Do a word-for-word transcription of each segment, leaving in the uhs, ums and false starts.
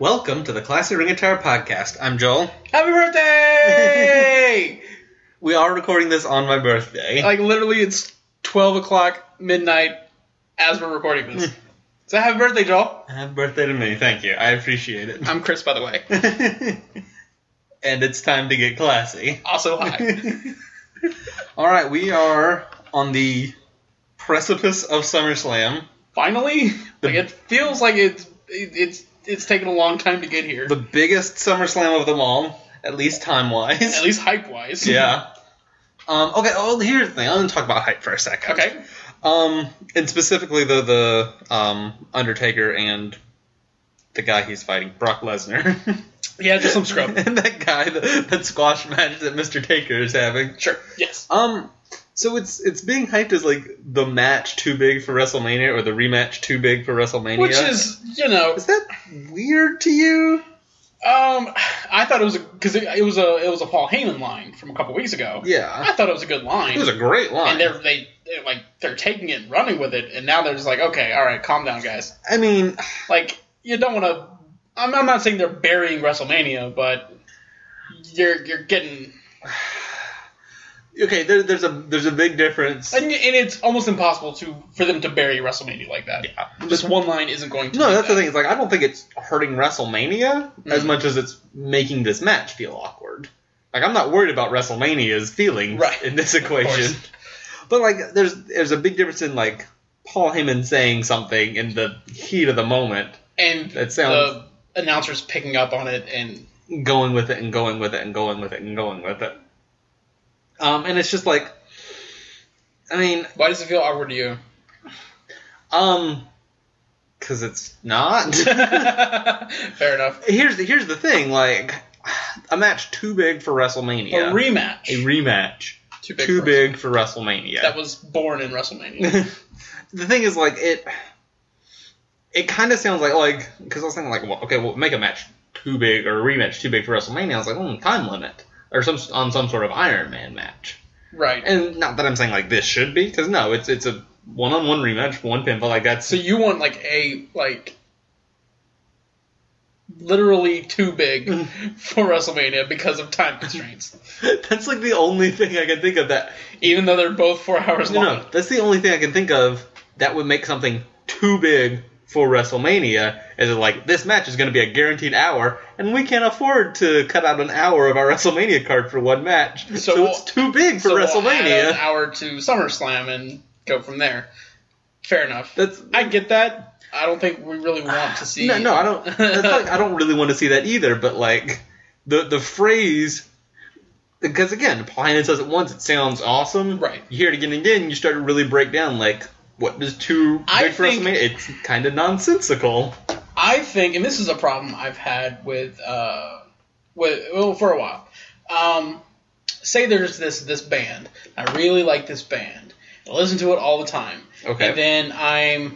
Welcome to the Classic Ring Attire Podcast. I'm Joel. Happy birthday! We are recording this on my birthday. Like, literally, it's twelve o'clock midnight as we're recording this. So, happy birthday, Joel. Happy birthday to me. Thank you. I appreciate it. I'm Chris, by the way. And it's time to get classy. Also, hi. All right, we are on the precipice of SummerSlam. Finally? Like, it feels like it's it, it's it's taken a long time to get here. The biggest SummerSlam of them all, at least time-wise. At least hype-wise. Yeah. Um, okay, well, here's the thing. I'm going to talk about hype for a second. Okay. Um, and specifically the, the um, Undertaker and the guy he's fighting, Brock Lesnar. Yeah, just some scrub. And that guy, that, that squash match that Mister Taker is having. Sure, yes. Um, so it's it's being hyped as, like, the match too big for WrestleMania, or the rematch too big for WrestleMania. Which is, you know... Is that weird to you? Um, I thought it was a... Because it, it was a it was a Paul Heyman line from a couple weeks ago. Yeah. I thought it was a good line. It was a great line. And they're, they, they're, like, they're taking it and running with it, and now they're just like, okay, all right, calm down, guys. I mean... Like, you don't want to... I'm, I'm not saying they're burying WrestleMania, but you're you're getting... Okay, there, there's a there's a big difference. And, and it's almost impossible to for them to bury WrestleMania like that. Yeah. Just one line isn't going to No, do that's that. the thing. It's like, I don't think it's hurting WrestleMania Mm. as much as it's making this match feel awkward. Like, I'm not worried about WrestleMania's feelings Right. in this equation. But, like, there's there's a big difference in, like, Paul Heyman saying something in the heat of the moment, And That sounds- the announcers picking up on it and... going with it and going with it and going with it and going with it. Um, and it's just like, I mean... Why does it feel awkward to you? Um, because it's not. Fair enough. Here's the, here's the thing, like, a match too big for WrestleMania. A rematch. A rematch. Too big Too for big for WrestleMania. That was born in WrestleMania. The thing is, like, it it kind of sounds like, like, because I was thinking, like, well, okay, well, make a match too big, or a rematch too big for WrestleMania. I was like, hmm, time limit. Or some on some sort of Iron Man match. Right. And not that I'm saying, like, this should be, because no, it's it's a one-on-one rematch, one pinfall, like, that's... So you want, like, a, like... literally too big for WrestleMania because of time constraints. That's, like, the only thing I can think of that... Even though they're both four hours No, long. no, that's the only thing I can think of that would make something too big for WrestleMania, is that, like, this match is going to be a guaranteed hour, and we can't afford to cut out an hour of our WrestleMania card for one match. So, So so we'll- it's too big for so WrestleMania. We'll add an hour to SummerSlam and go from there. Fair enough. That's I get that. I don't think we really want to see... No, no, I don't. That's like, I don't really want to see that either. But, like, the the phrase, because again, Paul Heyman says it once, it sounds awesome. Right. You hear it again and again, you start to really break down, like, what is too big I for think- WrestleMania? It's kind of nonsensical. I think, and this is a problem I've had with, uh, with well, for a while. Um, say there's this this band. I really like this band. I listen to it all the time. Okay. And then I'm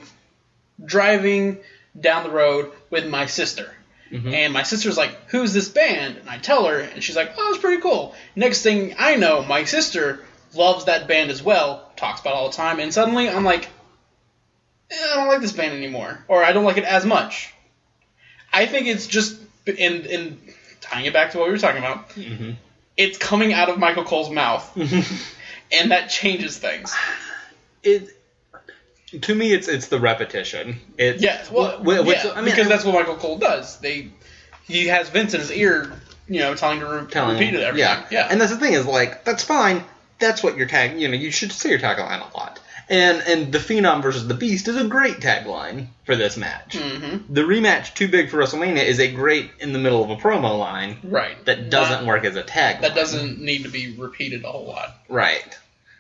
driving down the road with my sister. Mhm. And my sister's like, who's this band? And I tell her, and she's like, oh, it's pretty cool. Next thing I know, my sister loves that band as well, talks about it all the time, and suddenly I'm like, eh, I don't like this band anymore. Or I don't like it as much. I think it's just, in, in tying it back to what we were talking about, Mm-hmm. it's coming out of Michael Cole's mouth. And that changes things. It to me, it's it's the repetition. It's Yeah, well, wh- wh- which- yeah, I mean, because I- that's what Michael Cole does. They, he has Vince in his ear, you know, telling to re- telling repeat it every yeah. time. Yeah, And that's the thing is, like, that's fine. That's what your tag. You know, you should say your tagline a lot. And and the Phenom versus the Beast is a great tagline for this match. Mm-hmm. The rematch too big for WrestleMania is a great in the middle of a promo line Right. that doesn't Not- work as a tagline. That doesn't need to be repeated a whole lot. Right.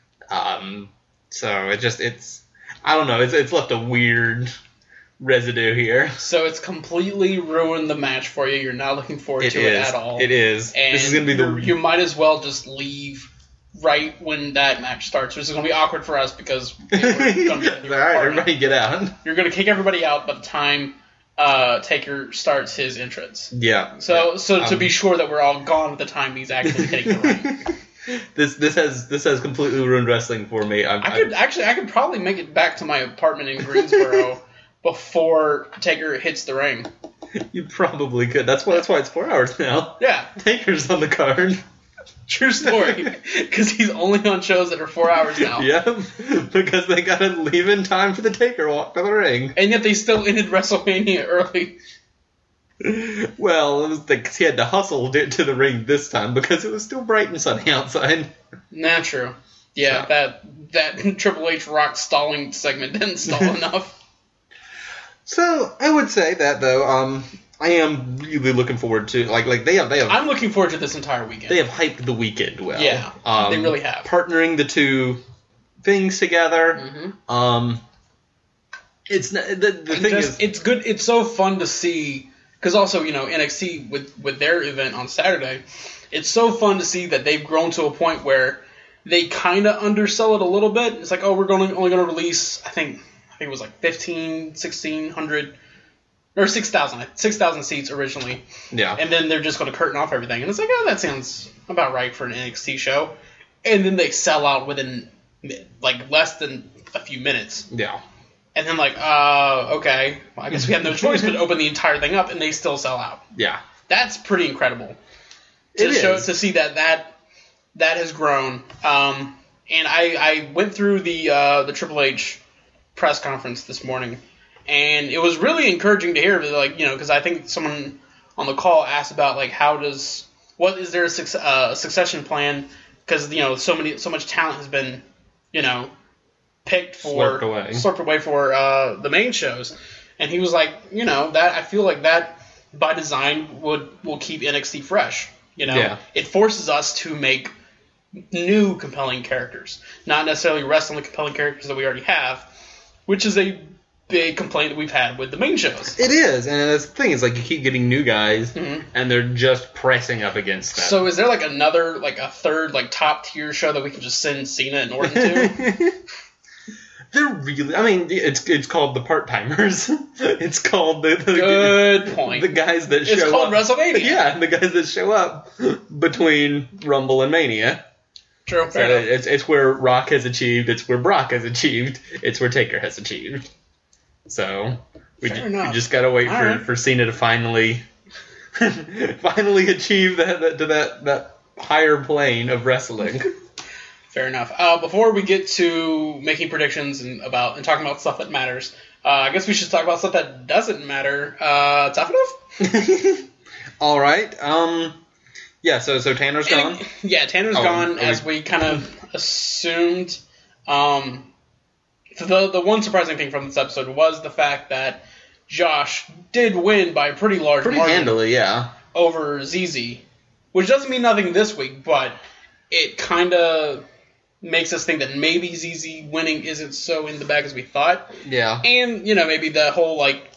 Um. So it just it's I don't know. It's it's left a weird residue here. So it's completely ruined the match for you. You're not looking forward It to it is. at all. It is. And This is gonna be the you're- you might as well just leave right when that match starts, which is going to be awkward for us because we're going to be All right, everybody get out. You're going to kick everybody out by the time uh, Taker starts his entrance. Yeah. So, yeah. so to Um, be sure that we're all gone at the time he's actually hitting the ring. This this has this has completely ruined wrestling for me. I'm, I could actually, I could probably make it back to my apartment in Greensboro before Taker hits the ring. You probably could. That's why. That's why it's four hours now. Yeah. Taker's on the card. True story. Because he's only on shows that are four hours now. Yep. Because they gotta leave in time for the Taker walk to the ring. And yet they still ended WrestleMania early. Well, it was the, he had to hustle to, to the ring this time because it was still bright and sunny outside. Nah, true. Yeah, So. that that Triple H Rock stalling segment didn't stall enough. So I would say that though, um, I am really looking forward to like like they have they have I'm looking forward to this entire weekend. they have hyped the weekend well. Yeah, um, they really have. Partnering the two things together. Mm-hmm. Um, it's n- the the And thing just, is it's good. It's so fun to see because also you know N X T with with their event on Saturday, it's so fun to see that they've grown to a point where they kind of undersell it a little bit. It's like, oh, we're going only going to release I think I think it was like fifteen, sixteen hundred or six thousand six thousand seats originally. yeah And then they're just going to curtain off everything. And it's like, oh, that sounds about right for an N X T show. And then they sell out within, like, less than a few minutes. yeah And then, like, uh, okay. Well, I guess we have no choice but to open the entire thing up, and they still sell out. yeah. That's pretty incredible. To It show, is. To see that that, that has grown. Um, and I, I went through the uh, the Triple H press conference this morning, and it was really encouraging to hear, like, you know, because I think someone on the call asked about, like, how does, what is there a suc- uh, succession plan? Because, you know, so many, so much talent has been, you know, picked for, Slurped away. slurped away for uh, the main shows. And he was like, you know, that, I feel like that, by design, would, will keep N X T fresh. You know, Yeah. It forces us to make new compelling characters, not necessarily rest on the compelling characters that we already have, which is a big complaint that we've had with the main shows. It is, and the thing is, like, you keep getting new guys, Mhm. and they're just pressing up against that. So is there like another, like a third, like top tier show that we can just send Cena and Orton to? They're really, I mean, it's it's called the part timers. It's called the, the Good point. the guys that show It's called up. WrestleMania. Yeah, the guys that show up between Rumble and Mania. True. So Fair enough. it's it's where Rock has achieved. It's where Brock has achieved. It's where Taker has achieved. So we, Fair ju- enough. we just gotta wait All for, right. for Cena to finally finally achieve that, that to that that higher plane of wrestling. Fair enough. Uh, before we get to making predictions and about and talking about stuff that matters, uh, I guess we should talk about stuff that doesn't matter. Uh, tough enough? All right. Um. Yeah. So so Tanner's gone. And- yeah, Tanner's Oh, gone, are as we- we kind of assumed. Um, the the one surprising thing from this episode was the fact that Josh did win by a pretty large Pretty margin handily, yeah. over Z Z, which doesn't mean nothing this week, but it kind of makes us think that maybe Z Z winning isn't so in the bag as we thought. Yeah. And, you know, maybe the whole, like,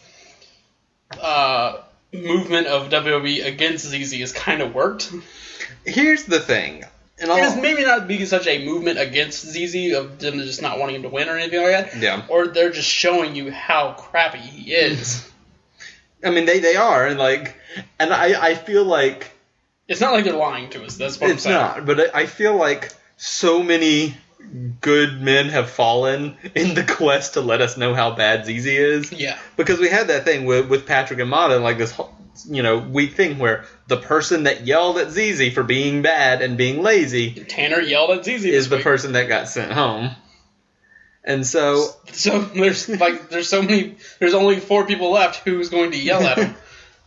uh, movement of W W E against Z Z has kind of worked. Here's the thing. And It is I'll, maybe not be such a movement against Z Z of them just not wanting him to win or anything like that. Yeah. Or they're just showing you how crappy he is. I mean, they, they are, and like, and I, I feel like It's not like they're lying to us. That's what it's I'm saying. not, but I I feel like so many good men have fallen in the quest to let us know how bad Z Z is. Yeah. Because we had that thing with, with Patrick and Mata, like this whole, you know, weak thing where the person that yelled at Z Z for being bad and being lazy Tanner yelled at Z Z is this the week. person that got sent home. And so, So there's like there's so many there's only four people left who's going to yell at him.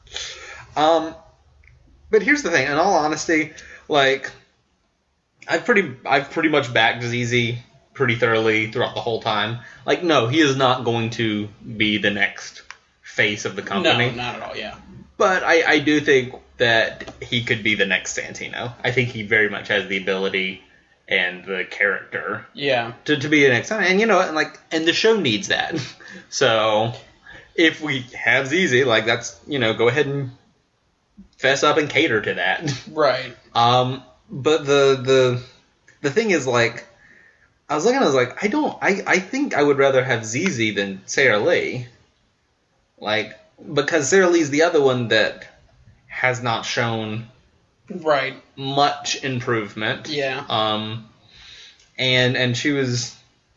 um, but here's the thing. In all honesty, like, I've pretty, I've pretty much backed Z Z pretty thoroughly throughout the whole time. Like, no, he is not going to be the next face of the company. No, not at all. Yeah. But I, I do think that he could be the next Santino. I think he very much has the ability and the character Yeah. to, to be the next time. And you know what? And like, and the show needs that. So if we have Z Z, like, that's, you know, go ahead and fess up and cater to that. Right. Um, but the the the thing is, like, I was looking, I was like, I don't, I, I think I would rather have Z Z than Sarah Lee. Like, because Sarah Lee's the other one that has not shown Right. much improvement. Yeah. Um, and and she was,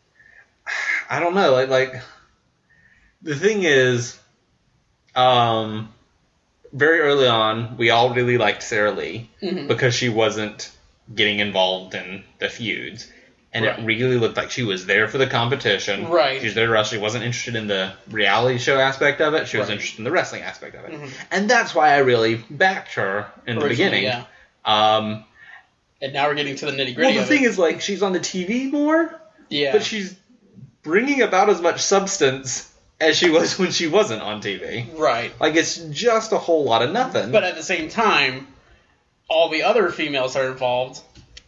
I don't know, like like the thing is, um, very early on, we all really liked Sarah Lee Mhm. because she wasn't getting involved in the feuds. And Right. it really looked like she was there for the competition. Right. She was there to wrestle. She wasn't interested in the reality show aspect of it. She was Right. interested in the wrestling aspect of it. Mhm. And that's why I really backed her in the Originally, beginning. yeah. Um, And now we're getting to the nitty well, gritty. the of thing it. is, like, she's on the T V more, yeah, but she's bringing about as much substance as she was when she wasn't on T V. right. Like, it's just a whole lot of nothing. But at the same time, all the other females that are involved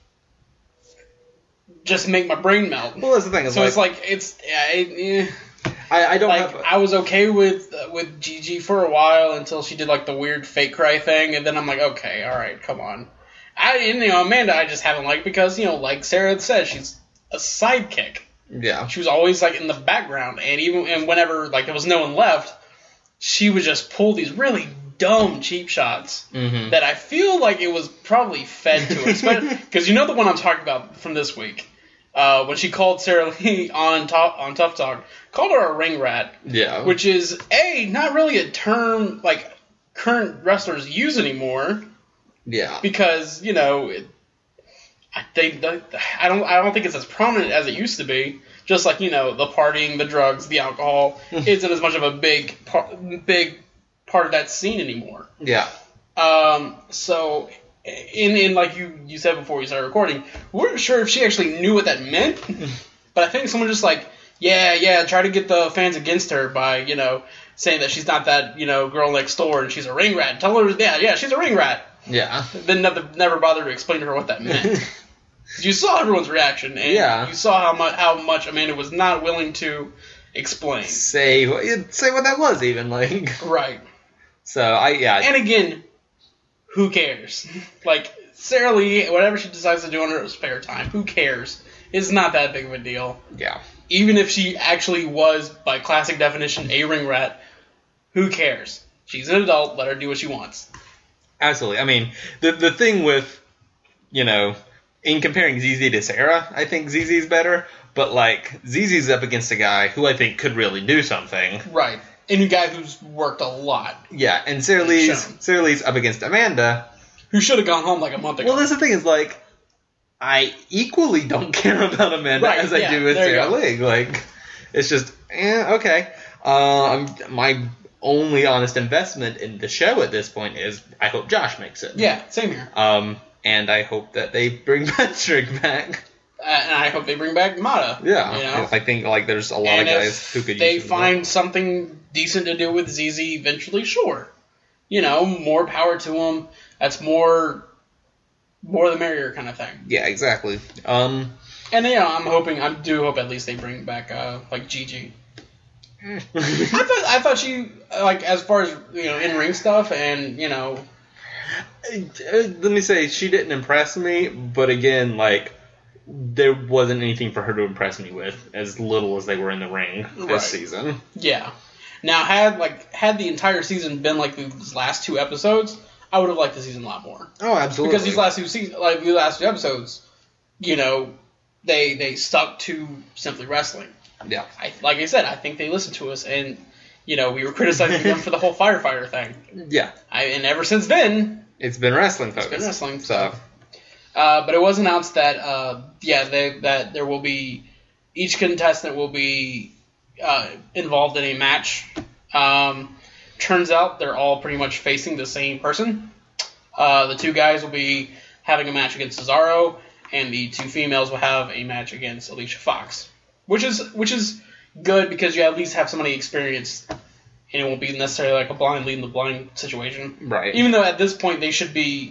just make my brain melt. well, that's the thing. Is So like, it's like it's yeah, it, eh. I, I don't like have. I was okay with uh, with Gigi for a while until she did like the weird fake cry thing, and then I'm like, okay, all right, come on. I and, you know Amanda, I just haven't liked because you know like Sarah said, she's a sidekick. yeah. She was always like in the background, and even and whenever like there was no one left, she would just pull these really dumb cheap shots Mm-hmm. that I feel like it was probably fed to her. Because you know the one I'm talking about from this week, uh, when she called Sarah Lee on top on Tough Talk, called her a ring rat, Yeah. which is a not really a term like current wrestlers use anymore yeah. because you know it, I think I don't I don't think it's as prominent as it used to be. Just like you know the partying, the drugs, the alcohol isn't as much of a big part, big part of that scene anymore. Yeah. Um, so, in in like you, you said before we started recording, we weren't sure if she actually knew what that meant. But I think someone just like, yeah, yeah, try to get the fans against her by, you know, saying that she's not that, you know, girl next door and she's a ring rat. Tell her, yeah, yeah, she's a ring rat. Yeah. Then never, never bothered to explain to her what that meant. You saw everyone's reaction, and Yeah. you saw how much how much Amanda was not willing to explain. Say what- say what that was even like. Right. So I yeah. And again, who cares? Like, Sarah Lee, whatever she decides to do in her spare time, who cares? It's not that big of a deal. yeah. Even if she actually was, by classic definition, a ring rat, who cares? She's an adult, let her do what she wants. Absolutely. I mean, the the thing with, you know, in comparing Z Z to Sarah, I think Z Z's better. But like Z Z's up against a guy who I think could really do something. Right. And a guy who's worked a lot. Yeah, and Sarah And Lee's shown. Sarah Lee's up against Amanda. Who should have gone home like a month ago. Well, that's the thing is like, I equally don't care about Amanda Right, as I yeah, do with there you Sarah go. Lee. Like, it's just, eh, okay. Uh, I'm, my only honest investment in the show at this point is I hope Josh makes it. Yeah, same here. Um, and I hope that they bring Patrick back. Uh, and I hope they bring back Mata. Yeah, You know? I think like there's a lot And of if guys who could they use them. find something decent to do with Z Z eventually, sure. You know, more power to them. That's more, more the merrier kind of thing. Yeah, exactly. Um, And you know, I'm hoping, I do hope at least they bring back uh, like Gigi. I thought, I thought she like as far as you know in ring stuff and you know, Uh, let me say, she didn't impress me, but again, like, there wasn't anything for her to impress me with, as little as they were in the ring this Right. season. yeah. Now had like had the entire season been like these last two episodes, I would have liked the season a lot more. Oh, absolutely. Because these last two seasons, like the last two episodes, you know, they they stuck to simply wrestling. Yeah. I like I said, I think they listened to us, and you know, we were criticizing them for the whole firefighter thing. Yeah. I, and ever since then, It's been wrestling focused. it's been wrestling. So, Uh, but it was announced that uh, yeah, they, that there will be each contestant will be uh, involved in a match. Um, turns out they're all pretty much facing the same person. Uh, the two guys will be having a match against Cesaro, and the two females will have a match against Alicia Fox, which is which is good because you at least have somebody experienced, and it won't be necessarily like a blind leading the blind situation. right. Even though at this point they should be.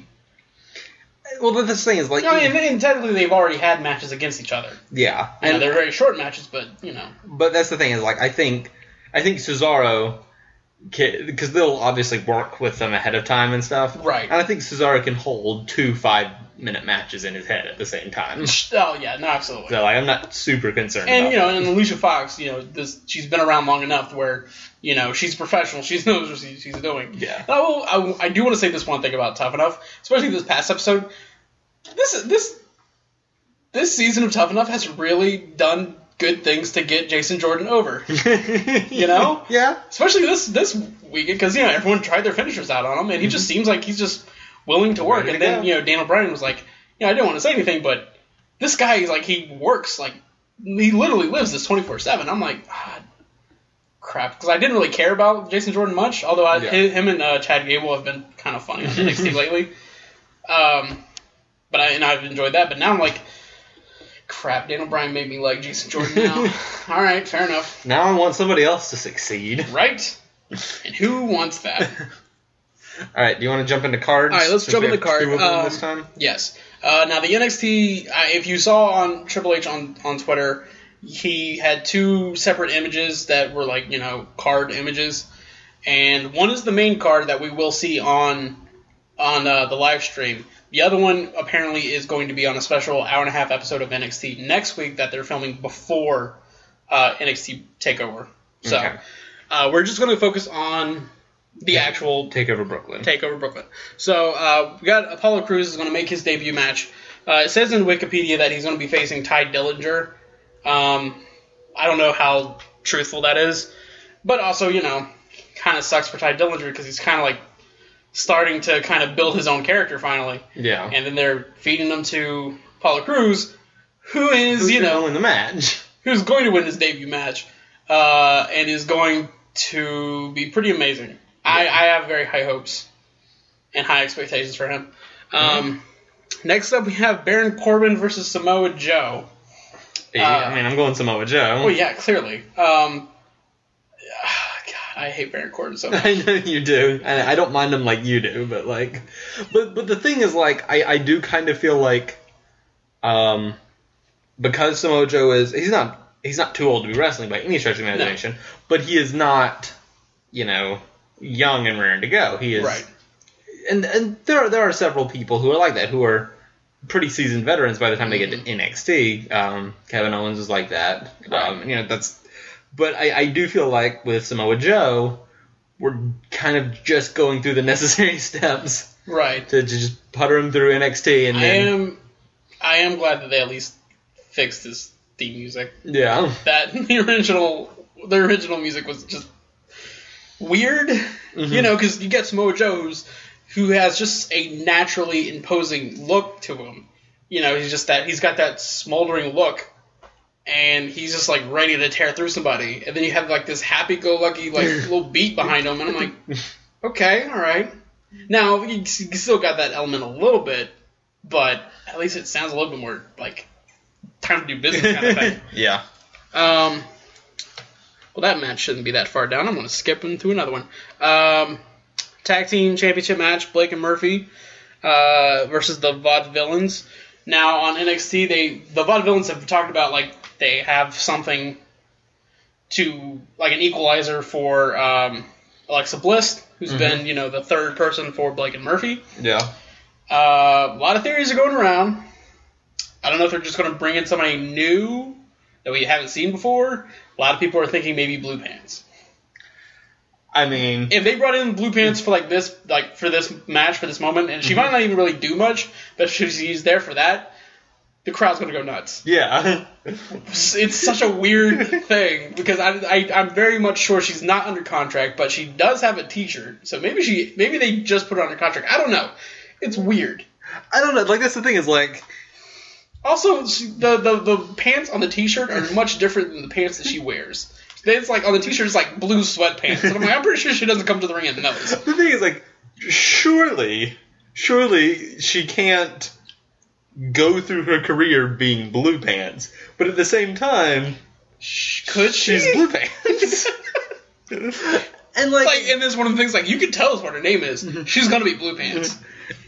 well, but this thing is, like, No, and, and technically they've already had matches against each other. yeah. I know And, they're very short matches, but you know. but that's the thing is, like, I think, I think Cesaro, because they'll obviously work with them ahead of time and stuff. Right. And I think Cesaro can hold two five-minute matches in his head at the same time. Oh yeah, no, absolutely. So, like, I'm not super concerned And about you know, that. and Alicia Fox, you know, this she's been around long enough where you know she's professional. She knows what she, she's doing. Yeah. And I, will, I, I do want to say this one thing about Tough Enough, especially this past episode. This this this season of Tough Enough has really done good things to get Jason Jordan over. You know? Yeah. Especially this this weekend, because, you know, everyone tried their finishers out on him, and he just seems like he's just willing to work. Ready to and then, go. you know, Daniel Bryan was like, you know, I didn't want to say anything, but this guy is like, he works, like, he literally lives this twenty-four seven. I'm like, ah, crap. Because I didn't really care about Jason Jordan much, although I, Yeah. him and uh, Chad Gable have been kind of funny on N X T lately. Um, but I, and I've enjoyed that. But now I'm like, crap, Daniel Bryan made me like Jason Jordan now. All right, fair enough. Now I want somebody else to succeed. Right? And who wants that? All right, do you want to jump into cards? All right, let's Since jump we into have card. two of them Um, this time. Yes. Uh, now the N X T, uh, if you saw on Triple H on, on Twitter, he had two separate images that were like, you know, card images. And one is the main card that we will see on on uh, the live stream. The other one apparently is going to be on a special hour and a half episode of N X T next week that they're filming before uh, N X T TakeOver. So Okay. uh, we're just going to focus on the actual Takeover Brooklyn. TakeOver Brooklyn. So uh, we got Apollo Crews is going to make his debut match. Uh, it says in Wikipedia that he's going to be facing Ty Dillinger. Um, I don't know how truthful that is, but also, you know, kind of sucks for Ty Dillinger because he's kind of like starting to kind of build his own character finally. Yeah. And then they're feeding him to Apollo Crews, who is, Who's you gonna know, win the match? who's going to win his debut match, uh, and is going to be pretty amazing. I, I have very high hopes and high expectations for him. Um, mm-hmm. Next up, we have Baron Corbin versus Samoa Joe. Yeah, Uh, I mean, I'm going Samoa Joe. Oh, yeah, clearly. Um, God, I hate Baron Corbin so much. I know you do, and I don't mind him like you do, but like, but but the thing is, like, I I do kind of feel like, um, because Samoa Joe is he's not he's not too old to be wrestling by any stretch of the imagination, no. But he is not, you know, young and raring to go. He is right, and and there are there are several people who are like that, who are pretty seasoned veterans by the time they get to N X T. Um, Kevin Owens is like that. Right. Um, you know, that's. But I, I do feel like with Samoa Joe, we're kind of just going through the necessary steps, right, to, to just putter him through N X T, and I then am, I am glad that they at least fixed his theme music. yeah, That the original, the original music was just weird, mm-hmm. you know, because you get Samoa Joe who's, who has just a naturally imposing look to him. You know, he's just that he's got that smoldering look. And he's just, like, ready to tear through somebody. And then you have, like, this happy-go-lucky, like, little beat behind him. And I'm like, okay, all right. Now, you still got that element a little bit, but at least it sounds a little bit more, like, time to do business kind of thing. yeah. Um, well, that match shouldn't be that far down. I'm going to skip into another one. Um, tag team championship match, Blake and Murphy uh, versus the Vaudevillains. Now, on N X T, they the Vaudevillains have talked about, like, they have something to, like, an equalizer for um, Alexa Bliss, who's mm-hmm. been, you know, the third person for Blake and Murphy. Yeah. Uh, a lot of theories are going around. I don't know if they're just going to bring in somebody new that we haven't seen before. A lot of people are thinking maybe Blue Pants. I mean, if they brought in Blue Pants for like this, like for this match, for this moment, and she mm-hmm. might not even really do much, but if she's there for that, the crowd's gonna go nuts. Yeah, it's such a weird thing because I, I I'm very much sure she's not under contract, but she does have a T-shirt, so maybe she maybe they just put her under contract. I don't know. It's weird. I don't know. Like that's the thing is like. Also, she, the, the the pants on the T-shirt are much different than the pants that she wears. It's like on the T-shirt, it's like blue sweatpants. And I'm like, I'm pretty sure she doesn't come to the ring in those. The thing is, like, surely, surely she can't go through her career being blue pants, but at the same time, could she? She's blue pants. And like, like, and this one of the things, like, you can tell us what her name is. She's gonna be Blue Pants.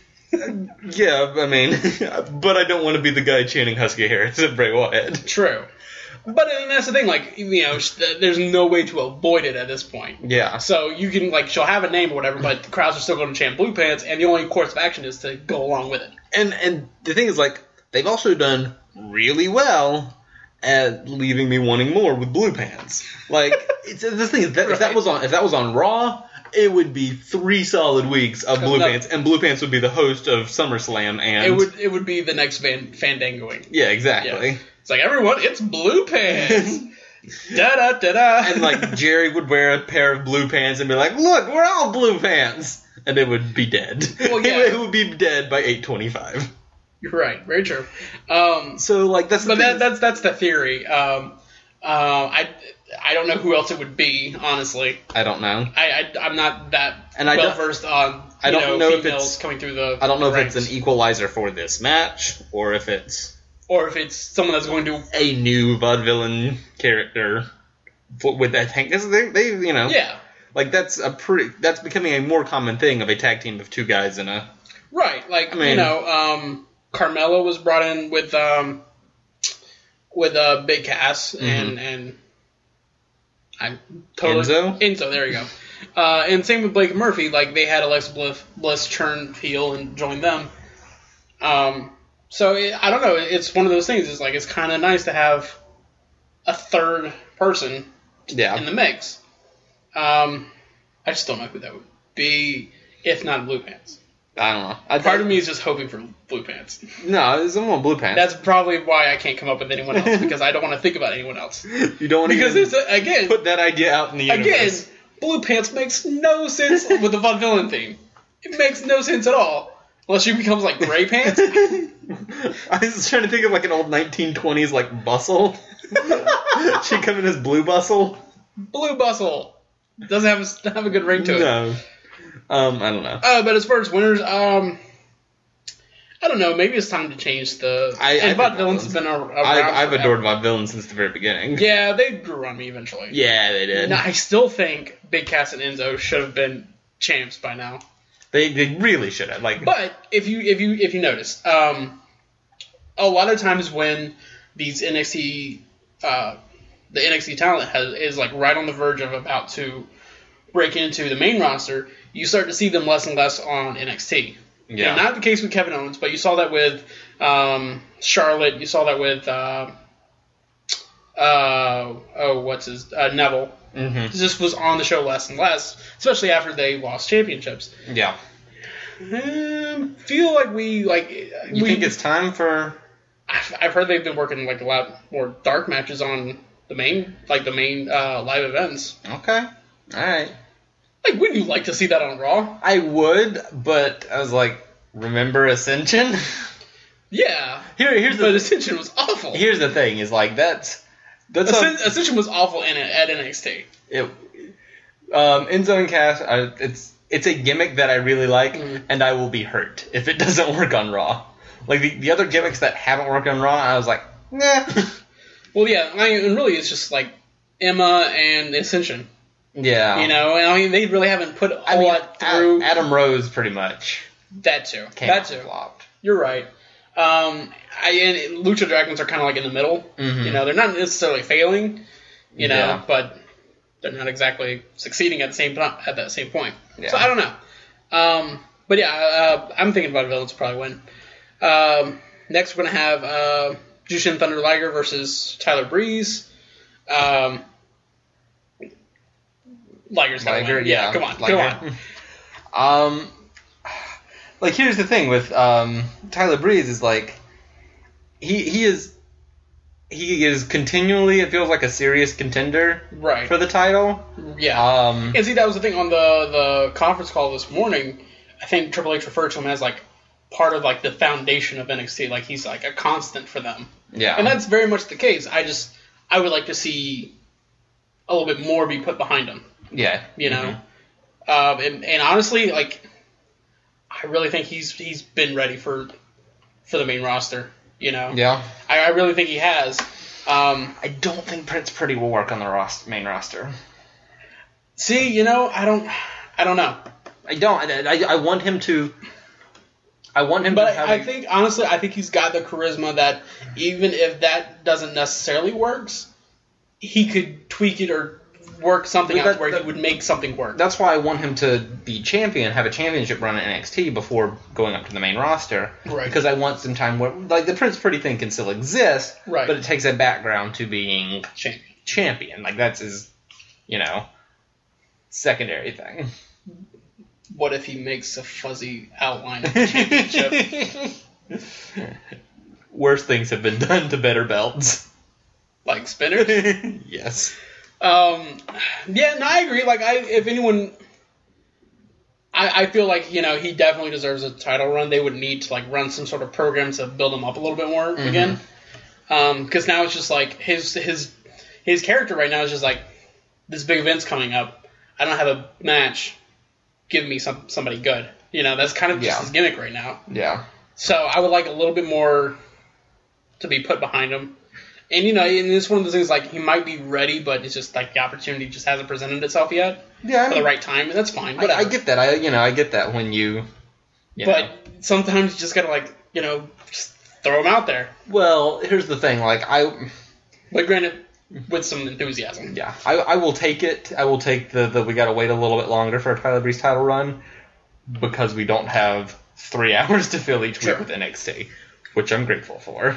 Yeah, I mean, but I don't want to be the guy chanting Husky Harris at Bray Wyatt. True. But and that's the thing, like, you know, there's no way to avoid it at this point. Yeah. So you can, like, she'll have a name or whatever, but the crowds are still going to chant Blue Pants, and the only course of action is to go along with it. And and the thing is, like, they've also done really well at leaving me wanting more with Blue Pants. Like, it's the thing is that right. if that was on if that was on Raw, it would be three solid weeks of Blue no, Pants, and Blue Pants would be the host of SummerSlam, and it would it would be the next Van, Fandangoing. Yeah, exactly. Yeah. It's like, everyone, it's Blue Pants. Da da da da. And like Jerry would wear a pair of blue pants and be like, "Look, we're all blue pants," and it would be dead. Well, yeah. It would be dead by eight twenty-five. You're right, very true. Um, so like that's the but thing. that, that's that's the theory. Um, uh, I I don't know who else it would be, honestly. I don't know. I, I I'm not that And I well don't- versed on I you don't know, know if females it's- coming through the. I don't know ranks. if it's an equalizer for this match or if it's or if it's someone that's going to. a new vaudevillain character for, with that tank. Because they, they, you know, Yeah. like that's a pretty. That's becoming a more common thing of a tag team of two guys in a. Right, like I mean- you know, um, Carmella was brought in with um, with uh, Big Cass and and I'm totally Enzo? Enzo, there you go. Uh, and same with Blake and Murphy. Like they had Alexa Bliss, Bliss turn heel and join them. Um, so it, I don't know. It's one of those things. It's like it's kind of nice to have a third person Yeah. in the mix. Um, I just don't know who that would be, if not Blue Pants. I don't know. I Part of me is just hoping for Blue Pants. No, it's someone blue pants. That's probably why I can't come up with anyone else, because I don't want to think about anyone else. You don't want to Because it's, again, put that idea out in the again, universe. Blue Pants makes no sense with the vaudevillain theme. It makes no sense at all. Unless she becomes like Gray Pants. I was trying to think of like an old nineteen twenties like bustle. She come in as blue bustle. Blue Bustle. Doesn't have a, have a good ring to it. No. Um, I don't know. Uh, but as far as winners, um, I don't know. Maybe it's time to change the. I- and I've- vaudevillains have been ar- around. I've, I've forever. adored vaudevillains since the very beginning. Yeah, they grew on me eventually. Yeah, they did. And I still think Big Cass and Enzo should have been champs by now. They they really should have. Like, But if you if you if you notice, um, a lot of times when these N X T uh, the N X T talent has is like right on the verge of about to break into the main roster, you start to see them less and less on N X T. Yeah. And not the case with Kevin Owens, but you saw that with um, Charlotte. You saw that with uh, uh, oh, what's his uh, Neville. Mhm. Just was on the show less and less, especially after they lost championships. yeah. Um, feel like we like. You we, think it's time for? I've, I've heard they've been working like a lot more dark matches on the main, like the main uh, live events. Okay. All right. Like, wouldn't you like to see that on Raw? I would, but I was like, remember Ascension? Yeah. Here, here's But the Ascension was awful. here's the thing: is like that's that's how- Ascen- Ascension was awful in it at N X T. it, um, Enzo and Cass, are, it's it's a gimmick that I really like, Mhm. and I will be hurt if it doesn't work on Raw. Like the, the other gimmicks that haven't worked on Raw, I was like, nah. Well, yeah, I mean, and really, it's just like Emma and Ascension. Yeah. You know, and I mean, they really haven't put a I mean, lot through A- Adam Rose pretty much that too. came That out too. flopped. You're right. Um, I, and Lucha Dragons are kind of like in the middle. Mhm. You know, they're not necessarily failing, you know, Yeah. but they're not exactly succeeding at the same time at that same point. Yeah. So I don't know. Um, but yeah, uh, I'm thinking about villains probably win. Um, next we're gonna have uh, Jushin Thunder Liger versus Tyler Breeze. Um, Liger's gonna Liger, win. yeah, come on, Liger. come on. Um, like here's the thing with um, Tyler Breeze is like he he is he is continually, it feels like, a serious contender Right. for the title. Yeah. Um, And see, that was the thing on the, the conference call this morning. I think Triple H referred to him as like part of like the foundation of N X T. Like he's like a constant for them. yeah, And that's very much the case. I just I would like to see a little bit more be put behind him. yeah, You know. Mhm. Um, and, and honestly, like I really think he's he's been ready for for the main roster. You know. yeah. I, I really think he has. Um, I don't think Prince Pretty will work on the ros- main roster. see, you know, I don't I don't know. I don't. I, I, I want him to. I want him But to have. I a- think, honestly, I think he's got the charisma that even if that doesn't necessarily works, he could tweak it or work something But out that- where that- he would make something work. That's why I want him to be champion, have a championship run in N X T before going up to the main roster. Right. Because I want some time where, like, the Prince Pretty thing can still exist, Right. but it takes a background to being Champion. champion. Like, that's his, you know, secondary thing. What if he makes a fuzzy outline of the championship? worse things have been done to better belts. Like spinners? Yes. Um, yeah, no, I agree. Like, I if anyone, I, I feel like, you know, he definitely deserves a title run. They would need to, like, run some sort of program to build him up a little bit more mm-hmm. again. Um, because now it's just, like, his his his character right now is just, like, this big event's coming up. I don't have a match. Give me some somebody good. You know, that's kind of just yeah. his gimmick right now. Yeah. So I would like a little bit more to be put behind him. And, you know, and it's one of those things, like, he might be ready, but it's just, like, the opportunity just hasn't presented itself yet. Yeah. I For mean, the right time, and that's fine. I, I get that. I, you know, I get that when you... you but know. sometimes you just gotta, like, you know, just throw him out there. Well, here's the thing, like, I... But granted, with some enthusiasm. Yeah. I, I will take it. I will take the, the we gotta wait a little bit longer for a Tyler Breeze title run because we don't have three hours to fill each Sure. week with N X T, which I'm grateful for.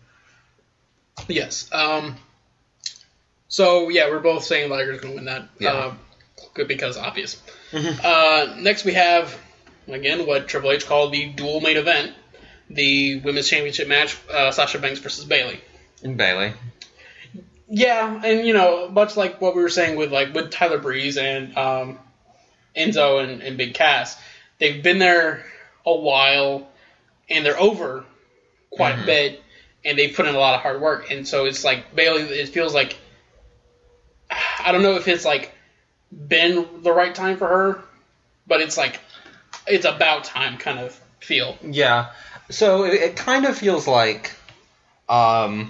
Yes. Um, so, yeah, we're both saying Liger's going to win that. Yeah. Uh, good because obvious. Mm-hmm. Uh, next we have, again, what Triple H called the dual main event. The Women's Championship match, uh, Sasha Banks versus Bayley. And Bayley. Yeah, and, you know, much like what we were saying with, like, with Tyler Breeze and um, Enzo and, and Big Cass, they've been there a while, and they're over quite mm-hmm. a bit. And they put in a lot of hard work. And so it's like, Bayley, it feels like, I don't know if it's like been the right time for her, but it's like, it's about time kind of feel. Yeah. So it, it kind of feels like, um,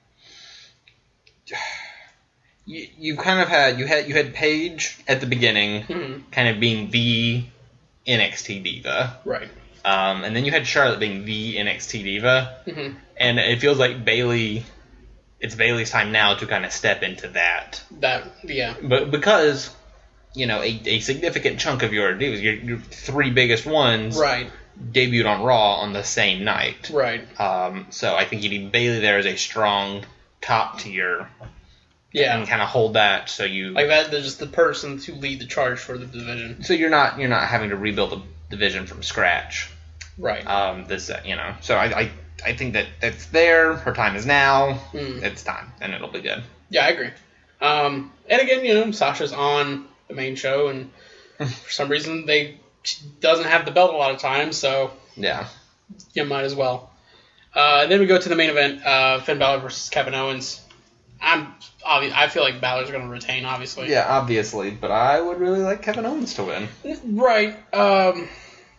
you, you kind of had, you had, you had Paige at the beginning Mm-hmm. kind of being the N X T diva. Right. Um, and then you had Charlotte being the N X T diva. Mm-hmm. And it feels like Bayley, it's Bayley's time now to kind of step into that. That, yeah. But because, you know, a, a significant chunk of your dudes, your, your three biggest ones, Right. debuted on Raw on the same night. Right. Um, so I think you need Bayley there as a strong top tier. Yeah. And kind of hold that so you... Like that, they're just the person to lead the charge for the division. So you're not you're not having to rebuild the division from scratch. Right. Um, this, uh, you know, so I, I I think that it's there. Her time is now. Mm. It's time, and it'll be good. Yeah, I agree. Um, and again, you know, Sasha's on the main show, and for some reason they she doesn't have the belt a lot of times, so Yeah. you might as well. Uh, and then we go to the main event: uh, Finn Balor versus Kevin Owens. I'm obvi- I feel like Balor's going to retain, obviously. Yeah, obviously, but I would really like Kevin Owens to win. Right. Um.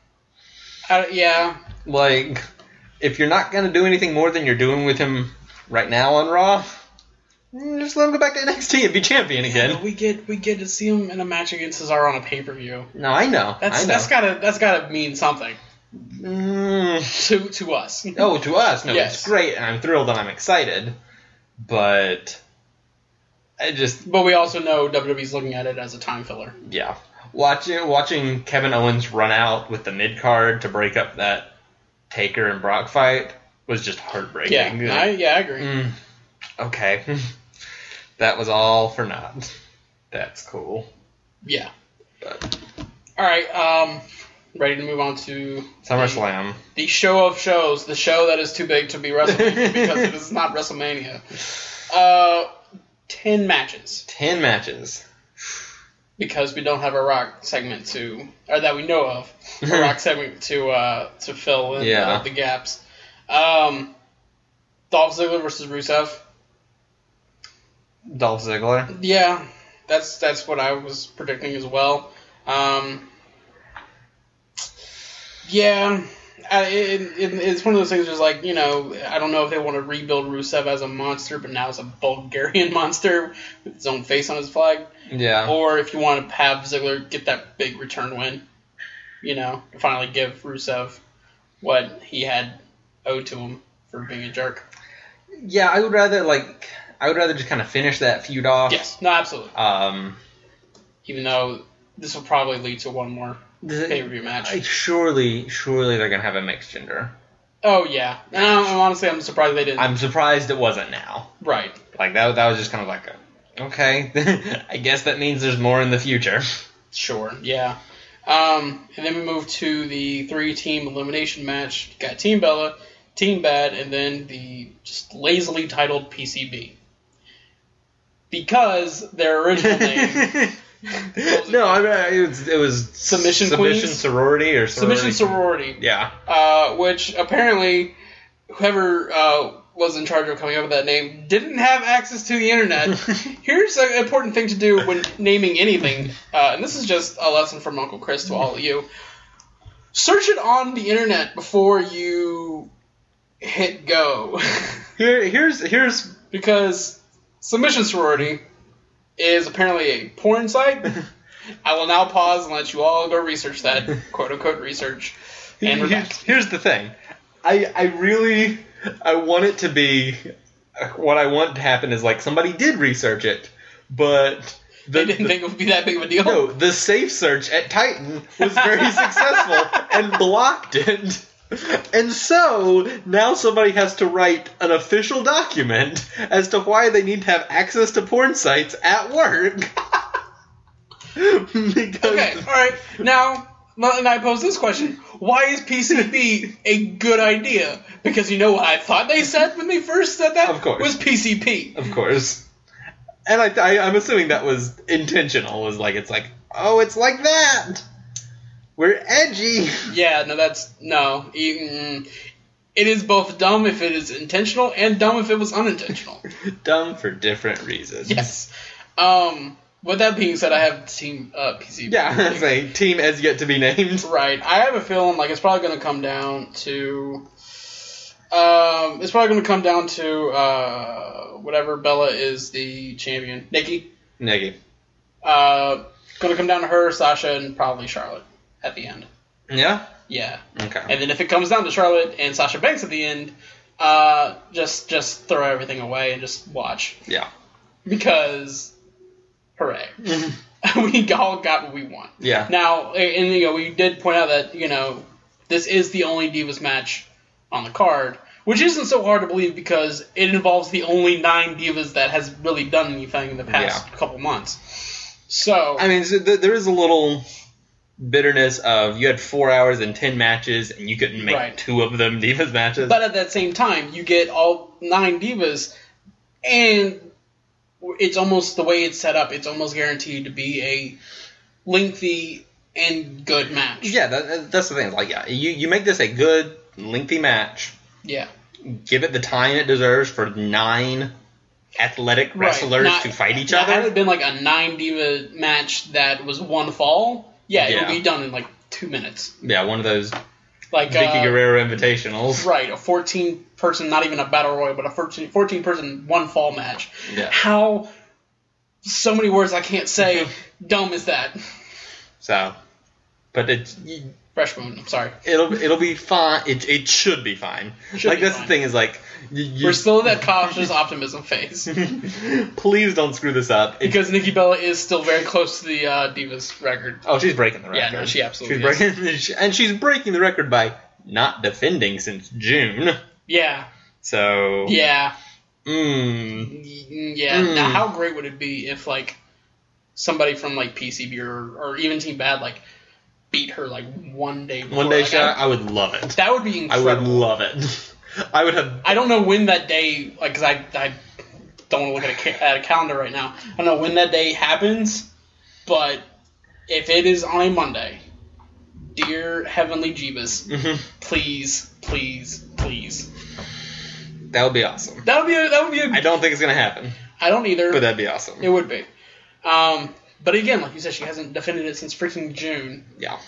I, yeah. Like, if you're not going to do anything more than you're doing with him right now on Raw, just let him go back to N X T and be champion again. Yeah, we get we get to see him in a match against Cesaro on a pay per view. No, I know. That's I know. that's gotta that's gotta mean something Mm. to to us. Oh, to us, no, Yes. it's great, and I'm thrilled and I'm excited, but I just, But we also know W W E's looking at it as a time filler. yeah, watching watching Kevin Owens run out with the mid card to break up that Taker and Brock fight was just heartbreaking. Yeah, I, yeah, I agree. Mm, okay, that was all for naught. That's cool. Yeah. But All right. Um, ready to move on to SummerSlam. the show of shows, the show that is too big to be WrestleMania because it is not WrestleMania. Uh, ten matches Ten matches. because we don't have a Rock segment to, or that we know of, a Rock segment to uh, to fill in Yeah. the, the gaps. Um, Dolph Ziggler versus Rusev. Dolph Ziggler. Yeah, that's that's what I was predicting as well. Um, yeah, I, it, it, it's one of those things. Just like, you know, I don't know if they want to rebuild Rusev as a monster, but now it's a Bulgarian monster with his own face on his flag, Yeah. or if you want to have Ziggler get that big return win, you know, to finally give Rusev what he had owed to him for being a jerk. Yeah, I would rather like I would rather just kind of finish that feud off. Yes, no, absolutely. Um, Even though this will probably lead to one more pay-per-view match. I, surely, surely they're gonna have a mixed gender. Oh, yeah. No, honestly, I'm surprised they didn't. I'm surprised it wasn't now. Right. Like that. That was just kind of like, a, okay, I guess that means there's more in the future. Sure, yeah. Um, and then we move to the three-team elimination match. You got Team Bella, Team Bad, and then the just lazily titled P C B. Because their original name... no, I mean, it was, it was Submission Submission Queens? Sorority or sorority? Submission Sorority. Yeah. Uh, which apparently, whoever uh, was in charge of coming up with that name didn't have access to the internet. Here's an important thing to do when naming anything, uh, and this is just a lesson from Uncle Chris to all of you. Search it on the internet before you hit go. Here, here's here's because Submission Sorority is apparently a porn site. I will now pause and let you all go research that, quote-unquote research. And we're here's, back. here's the thing. I I really I want it to be what I want to happen is like somebody did research it, but the, They didn't the, think it would be that big of a deal. no, the safe search at Titan was very successful and blocked it. And so, now somebody has to write an official document as to why they need to have access to porn sites at work. Because Okay, alright. Now, and I pose this question. Why is P C B a good idea? Because you know what I thought they said when they first said that? Of course. Was P C P. Of course. And I, I, I'm assuming that was intentional. Was like, it's like, oh, it's like that. We're edgy. Yeah, no, that's... No. Mm, It is both dumb if it is intentional and dumb if it was unintentional. Dumb for different reasons. Yes. Um, with that being said, I have Team uh, P C B. Yeah, I was saying, team as yet to be named. Right. I have a feeling like it's probably going to come down to... Um, it's probably going to come down to uh, whatever Bella is the champion. Nikki. Neggy. Uh, going to come down to her, Sasha, and probably Charlotte at the end. Yeah? Yeah. Okay. And then if it comes down to Charlotte and Sasha Banks at the end, uh, just just throw everything away and just watch. Yeah. Because, hooray. We all got what we want. Yeah. Now, and you know, we did point out that, you know, this is the only Divas match on the card, which isn't so hard to believe because it involves the only nine Divas that has really done anything in the past Yeah. couple months. So, I mean, so th- there is a little bitterness of you had four hours and ten matches and you couldn't make Right. two of them Divas matches. but at that same time, you get all nine Divas, and it's almost the way it's set up. It's almost guaranteed to be a lengthy and good match. yeah, that, that's the thing. Like, yeah, you, you make this a good, lengthy match. Yeah. Give it the time it deserves for nine athletic wrestlers Not- to fight each now, other. Had it been like a nine diva match that was one fall, yeah, it Yeah. would be done in like two minutes. Yeah, one of those Like Vicky uh, Guerrero invitationals. right, a fourteen person, not even a battle royal, but a fourteen person one fall match. Yeah. How so many words I can't say. Dumb is that? So, but it Fresh Moon. I'm sorry. it'll it'll be fine. It it should be fine. Should like be that's fine. the thing is like you, you, We're still in that cautious optimism phase please don't screw this up. It- because Nikki Bella is still very close to the uh, Divas record. oh, she's breaking the record. Yeah, no, she absolutely she's breaking, and she's breaking the record by not defending since June. Yeah. So Yeah. mm, Y- Yeah. Mm. Now, how great would it be if like somebody from like P C B or, or even Team Bad like beat her like one day before? one day like, shot. I, I would love it. that would be I incredible. would love it. I would have. I don't know when that day, like, because I, I don't want to look at a, ca- at a calendar right now. I don't know when that day happens, but if it is on a Monday, dear Heavenly Jeebus, Mhm. please, please, please. That would be awesome. That would be a, that would be a, I don't think it's gonna happen, I don't either. but that'd be awesome. It would be. Um, but again, like you said, she hasn't defended it since freaking June. Yeah.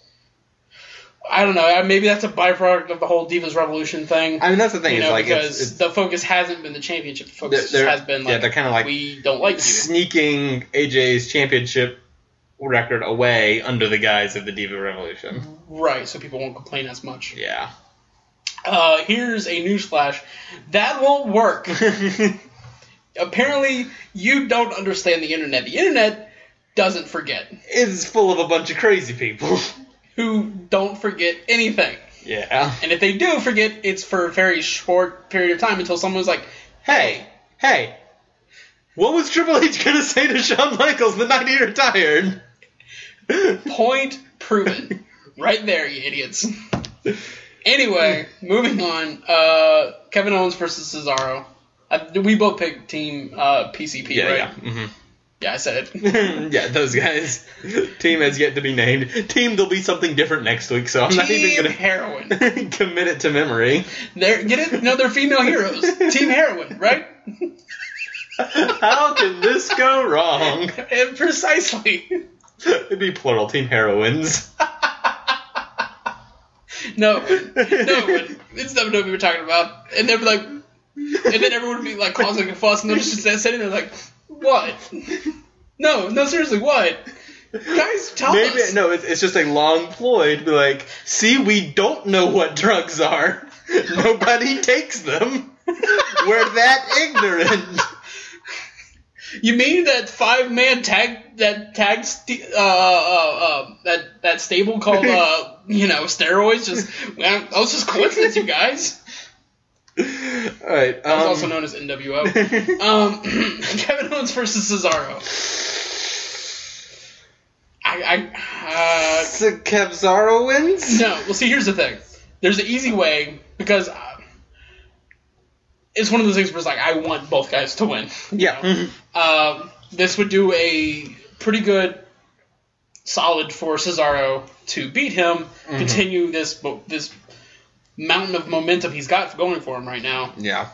I don't know. Maybe that's a byproduct of the whole Divas Revolution thing. I mean, that's the thing. you Is know, like because it's, it's the focus hasn't been the championship. The focus They're- just has been like, yeah, they're kinda like we don't like you. sneaking A J's championship record away under the guise of the Diva Revolution. Right, so people won't complain as much. Yeah. Uh, here's a newsflash. That won't work. Apparently, you don't understand the internet. The internet doesn't forget. It's full of a bunch of crazy people. Who don't forget anything. Yeah. And if they do forget, it's for a very short period of time until someone's like, Hey, hey, what was Triple H gonna say to Shawn Michaels the night he retired? point proven. Right there, you idiots. Anyway, moving on. Uh, Kevin Owens versus Cesaro. Uh, we both picked Team uh, P C P, Yeah, right? yeah. Mm-hmm. Yeah, I said it. Yeah, those guys. Team has yet to be named. Team, there'll be something different next week, so I'm Team not even going Heroin. to commit it to memory. They're, get it? No, they're female heroes. Team Heroin, right? How can this go wrong? And precisely. It'd be plural, Team Heroines. No, it wouldn't. No, it wouldn't. It's W W E we're talking about. And they'd be like, and then everyone would be like causing a fuss, and they're just sitting there like, what? No, no, seriously, what? Guys, tell Maybe us. no, it's, it's just a long ploy to be like, see, we don't know what drugs are. Nobody takes them. We're that ignorant. You mean that five man tag that tag st- uh, uh, uh that that stable called uh you know steroids? Just well, that was just coincidence, you guys. All right. Um, That was also known as N W O. um, Kevin Owens versus Cesaro. I I uh, so Kevzaro wins. no. Well, see, here's the thing. There's an easy way because. Uh, It's one of those things where it's like, I want both guys to win. Yeah. know? um, this would do a pretty good solid for Cesaro to beat him, mm-hmm. continue this this mountain of momentum he's got going for him right now. Yeah.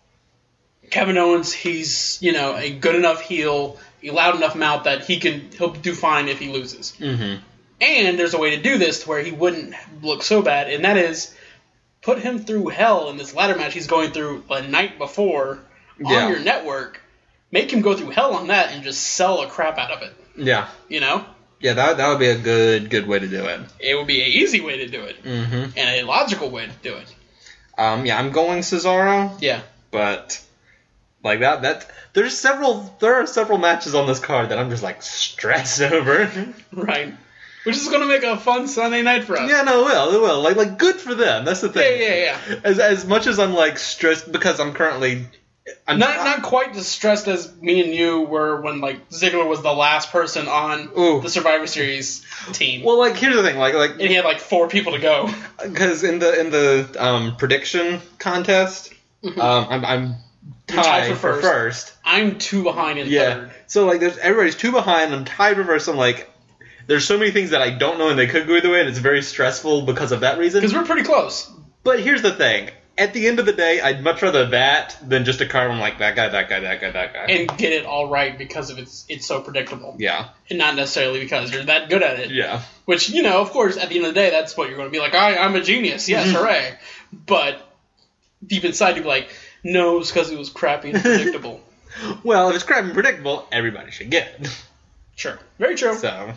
Kevin Owens, he's, you know, a good enough heel, a loud enough mouth that he can he'll do fine if he loses. Mm-hmm. And there's a way to do this to where he wouldn't look so bad, and that is put him through hell in this ladder match he's going through the night before on Yeah. your network. Make him go through hell on that and just sell the crap out of it. Yeah. You know? Yeah, that that would be a good good way to do it. It would be an easy way to do it. Mm-hmm. And a logical way to do it. Um, yeah, I'm going Cesaro. Yeah. But like that that there's several there are several matches on this card that I'm just like stressed over. Right. Which is going to make a fun Sunday night for us. Yeah, no, it will. It will. Like, like good for them. That's the thing. Yeah, yeah, yeah. As as much as I'm like stressed because I'm currently, I'm Not not quite as stressed as me and you were when like Ziggler was the last person on Ooh. the Survivor Series team. Well, like here's the thing. Like like and he had like four people to go. because in the in the um, prediction contest, Mhm. um, I'm I'm You're tied, tied for for first. first. I'm two behind in Yeah. third. So like there's everybody's two behind. I'm tied for first. I'm like. There's so many things that I don't know and they could go either way, and it's very stressful because of that reason. Because we're pretty close. But here's the thing. At the end of the day, I'd much rather that than just a card where I'm like, that guy, that guy, that guy, that guy. And get it all right because of it's it's so predictable. Yeah. And not necessarily because you're that good at it. Yeah. Which, you know, of course, at the end of the day, that's what you're going to be like, I, I'm a genius. Yes, hooray. But deep inside, you'd be like, no, it's because it was crappy and predictable. Well, if it's crap and predictable, everybody should get it. Sure. Very true. So,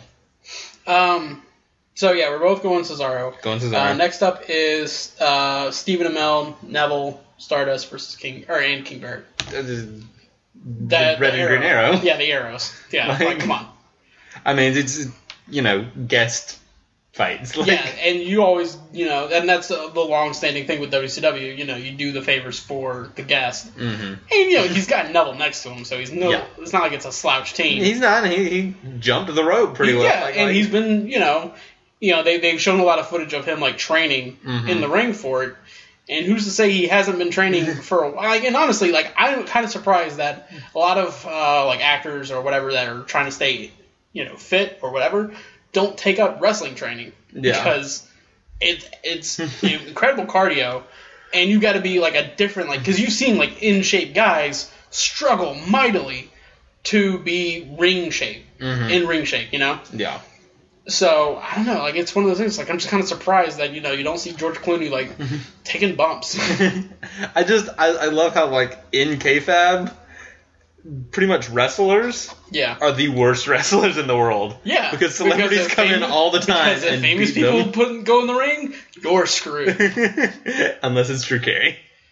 Um, so, yeah, we're both going Cesaro. going Cesaro. Uh, next up is uh, Stephen Amell, Neville, Stardust versus King, or and King Barrett. Uh, the The, Red the and Green Arrow. Yeah, the arrows. Yeah, like, Like- come on. I mean, it's, you know, guest fights. Like, Yeah, and you always, you know, and that's the, the long-standing thing with W C W. You know, you do the favors for the guest, Mm-hmm. and you know he's got Neville next to him, so he's no. Yeah. It's not like it's a slouch team. He's not. He, he jumped the rope pretty well. Yeah, Like, and like- he's been, you know, you know they they've shown a lot of footage of him like training Mhm. in the ring for it. And who's to say he hasn't been training for a while? Like, and honestly, like I'm kind of surprised that a lot of uh, like actors or whatever that are trying to stay, you know, fit or whatever, don't take up wrestling training. Yeah. Because it, it's incredible cardio, and you got to be like a different, like, because you've seen like in shape guys struggle mightily to be ring shape, Mhm. in ring shape, you know? Yeah. So, I don't know, like, it's one of those things, like, I'm just kind of surprised that, you know, you don't see George Clooney, like, taking bumps. I just, I, I love how, like, in kayfabe, pretty much wrestlers Yeah. are the worst wrestlers in the world. Yeah. Because celebrities if come in famous- all the time Because if and famous beat people them. put, go in the ring, you're screwed. Unless it's Drew Carey.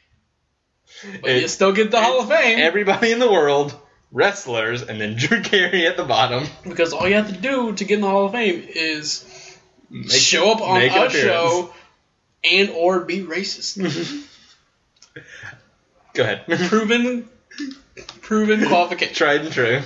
But you It's- still get the Hall of Fame. Everybody in the world, wrestlers, and then Drew Carey at the bottom. Because all you have to do to get in the Hall of Fame is Make- show up on make an a appearance. show and or be racist. Go ahead. proven proven qualification. Tried and true.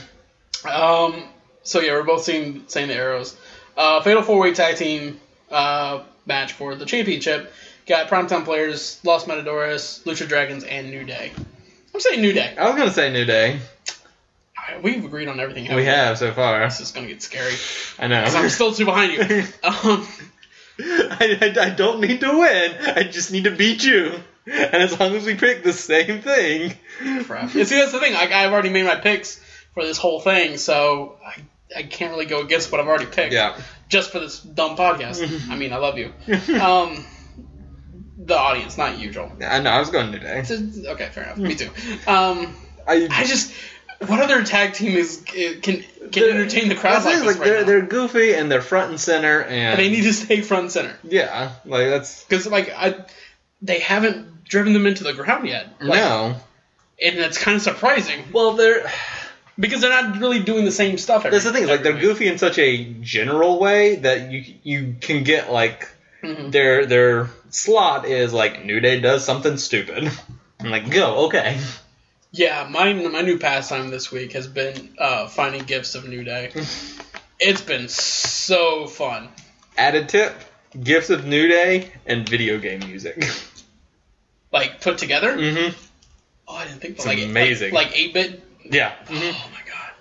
Um, so yeah, we're both seeing saying the arrows. Uh, Fatal four way tag team. Uh, match for the championship. Got Primetime Players, Los Matadores, Lucha Dragons, and New Day. I'm saying New Day. I was gonna say New Day. Right, we've agreed on everything. We have so far. This is gonna get scary. I know. Because I'm still two behind you. um, I, I, I don't need to win. I just need to beat you. And as long as we pick the same thing. Crap. Yeah, see, that's the thing. Like, I've already made my picks for this whole thing, so I, I can't really go against what I've already picked. Yeah. Just for this dumb podcast. I mean, I love you. Um, the audience, not you, Joel. I know. I was going New Day. Okay, fair enough. Me too. Um, I, I just... What other tag team is can can entertain the crowd like this like right they're now? they're goofy and they're front and center and, and they need to stay front and center. Yeah, like that's because like I, they haven't driven them into the ground yet. Like, no, and it's kind of surprising. Well, they're because they're not really doing the same stuff. Every, that's the thing. Like they're goofy in such a general way that you you can get like mm-hmm. their their slot is like New Day does something stupid. I'm like, go okay. Yeah, my my new pastime this week has been uh, finding gifs of New Day. It's been so fun. Added tip: gifs of New Day and video game music. Like put together? Mm-hmm. Oh, I didn't think it's like amazing. Like eight bit. Yeah. Mm-hmm. Oh my god.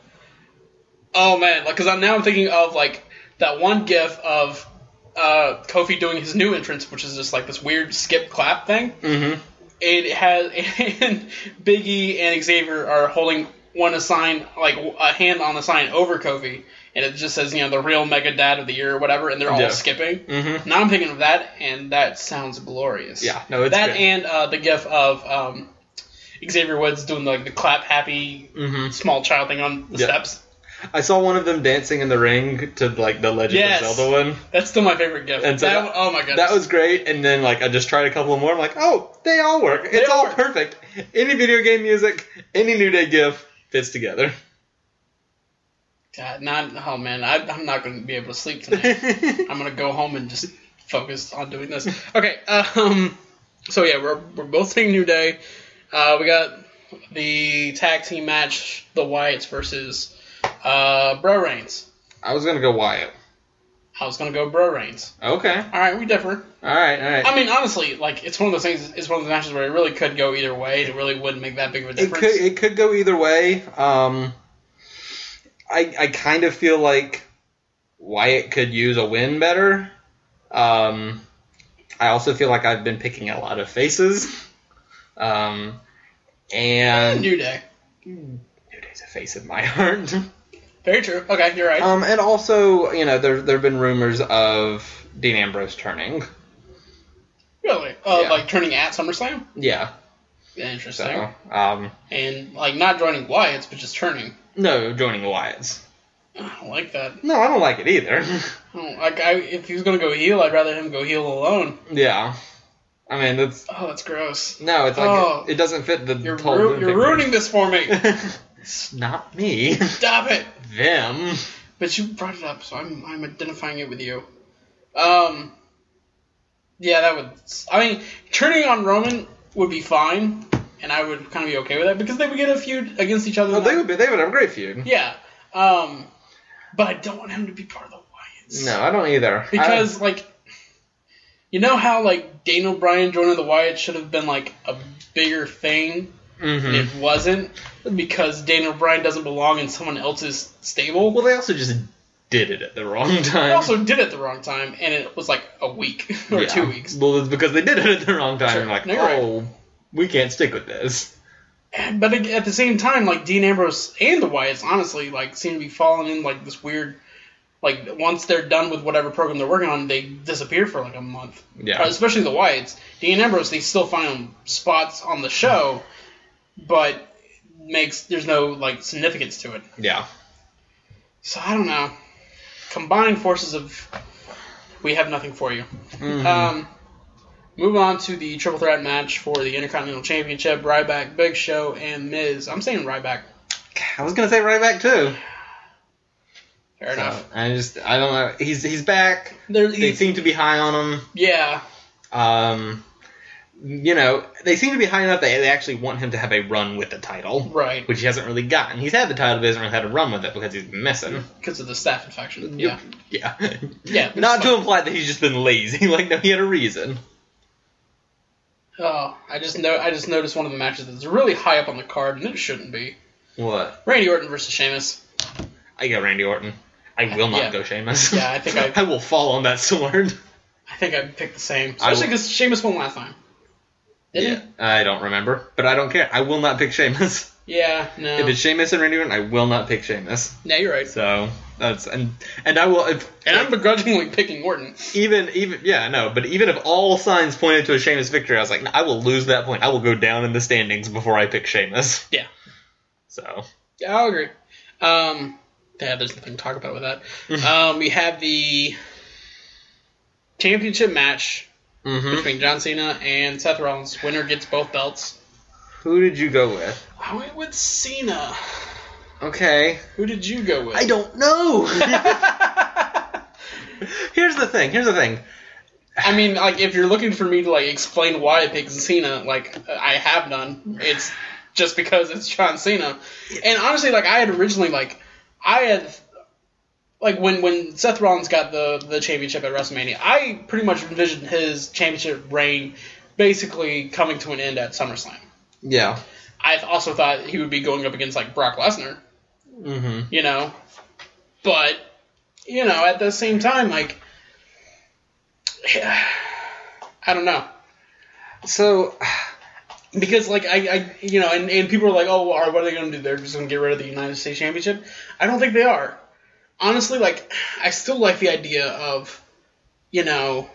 Oh man, like because I'm now I'm thinking of like that one gif of uh, Kofi doing his new entrance, which is just like this weird skip clap thing. Mm-hmm. It has, and Big E and Xavier are holding one a sign, like a hand on the sign over Kofi, and it just says, you know, the real Mega Dad of the Year or whatever, and they're all yeah. skipping. Mm-hmm. Now I'm thinking of that, and that sounds glorious. Yeah, no, it's that good. and uh, the gif of um, Xavier Woods doing the, like the clap happy mm-hmm. small child thing on the yeah. steps. I saw one of them dancing in the ring to like the Legend yes. of Zelda one. That's still my favorite gif. And so that, that, oh my god, that was great. And then like I just tried a couple more. I'm like, oh, they all work. They it's all all work. perfect. Any video game music, any New Day gif fits together. God, not oh man, I, I'm not going to be able to sleep tonight. I'm going to go home and just focus on doing this. Okay, um, so yeah, we're we're both saying New Day. Uh, we got the tag team match, the Wyatts versus uh, Bro Reigns. I was gonna go Wyatt. I was gonna go Bro Reigns. Okay. All right, we differ. All right, all right. I mean, honestly, like it's one of those things. It's one of the matches where it really could go either way. It really wouldn't make that big of a difference. It could it could go either way. Um, I I kind of feel like Wyatt could use a win better. Um, I also feel like I've been picking a lot of faces. Um, and New Day. New Day's a face in my heart. Very true. Okay, you're right. Um, and also, you know, there there have been rumors of Dean Ambrose turning. Really? Uh, Yeah. Like turning at SummerSlam? Yeah. Interesting. So, um, And like not joining Wyatt's, but just turning. no, joining the Wyatts. I don't like that. No, I don't like it either. I don't, like I, if he was gonna go heel, I'd rather him go heel alone. Yeah. I mean, that's Oh, that's gross. no, it's like Oh. it, it doesn't fit the You're whole ru- Boone you're thing. ruining this for me. It's not me. Stop it. Them. But you brought it up, so I'm I'm identifying it with you. Um. Yeah, that would. I mean, turning on Roman would be fine, and I would kind of be okay with that because they would get a feud against each other. Oh, they would be. They would have a great feud. Yeah. Um. But I don't want him to be part of the Wyatts. No, I don't either. Because, like, you know how, like, Daniel Bryan joining the Wyatts should have been, like, a bigger thing? I, mm-hmm. And it wasn't? Because Daniel Bryan doesn't belong in someone else's stable? Well, they also just did it at the wrong time. They also did it at the wrong time, and it was, like, a week or Yeah. two weeks. Well, it's because they did it at the wrong time. Sure. And like, No, you're right. oh, we can't stick with this. And- But at the same time, like, Dean Ambrose and the Wyatts, honestly, like, seem to be falling in, like, this weird... Like, once they're done with whatever program they're working on, they disappear for, like, a month. Yeah. Uh, especially the Wyatts. Dean Ambrose, they still find spots on the show, but makes there's no, like, significance to it. Yeah. So, I don't know. Combined forces of... We have nothing for you. Mm-hmm. Um, move on to the triple threat match for the Intercontinental Championship. Ryback, Big Show, and Miz. I'm saying Ryback. I was gonna say right back too. Fair So, enough. I just I don't know. He's he's back. There, They seem to be high on him. yeah. Um, you know, they seem to be high enough that they actually want him to have a run with the title. Right. Which he hasn't really gotten. He's had the title, but he hasn't really had a run with it because he's been missing. Because of the staph infection. Yeah. Yeah. Yeah. Not to imply that he's just been lazy. Like, no, he had a reason. Oh, I just know. I just noticed one of the matches that's really high up on the card, and it shouldn't be. What? Randy Orton versus Sheamus. I go Randy Orton. I will not yeah. go Sheamus. Yeah, I think I... I will fall on that sword. I think I'd pick the same. Especially because Sheamus won last time. Didn't yeah, he? I don't remember, but I don't care. I will not pick Sheamus. Yeah, no. If it's Sheamus and Randy Orton, I will not pick Sheamus. Yeah, you're right. So that's and and I will. If, and like, I'm begrudgingly picking Orton. Even even yeah no, but even if all signs pointed to a Sheamus victory, I was like, no, I will lose that point. I will go down in the standings before I pick Sheamus. Yeah. So. Yeah, I'll agree. Um, yeah, there's nothing to talk about with that. um, we have the championship match. Mm-hmm. Between John Cena and Seth Rollins. Winner gets both belts. Who did you go with? I went with Cena. Okay. Who did you go with? I don't know. Here's the thing. Here's the thing. I mean, like, if you're looking for me to, like, explain why I picked Cena, like, I have none. It's just because it's John Cena. And honestly, like, I had originally, like, I had... Like, when, when Seth Rollins got the, the championship at WrestleMania, I pretty much envisioned his championship reign basically coming to an end at SummerSlam. Yeah. I also thought he would be going up against, like, Brock Lesnar. Mm-hmm. You know? But, you know, at the same time, like, I don't know. So... Because, like, I, I you know, and, and people are like, oh, what are they going to do? They're just going to get rid of the United States Championship? I don't think they are. Honestly, like, I still like the idea of, you know,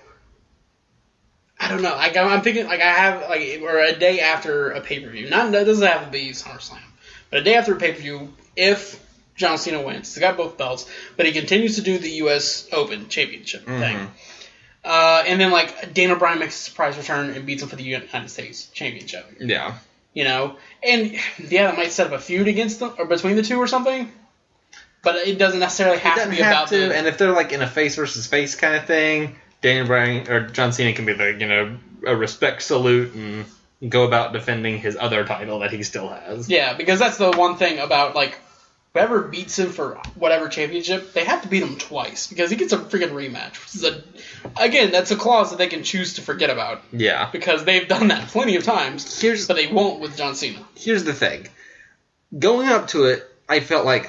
I don't know. Like, I'm thinking, like, I have, like, or a day after a pay-per-view. Not, that doesn't have to be SummerSlam. But a day after a pay-per-view, if John Cena wins, he's got both belts, but he continues to do the U S Open Championship mm-hmm. thing. Uh, and then, like, Daniel Bryan makes a surprise return and beats him for the United States Championship. Yeah. You know? And, yeah, that might set up a feud against them, or between the two or something. But it doesn't necessarily have to be have about to, the... And if they're like in a face versus face kind of thing, Daniel Bryan or John Cena can be the, you know, a respect salute and go about defending his other title that he still has. Yeah, because that's the one thing about, like, whoever beats him for whatever championship, they have to beat him twice because he gets a freaking rematch. Which is a, again, that's a clause that they can choose to forget about. Yeah. Because they've done that plenty of times, here's, but they won't with John Cena. Here's the thing. Going up to it, I felt like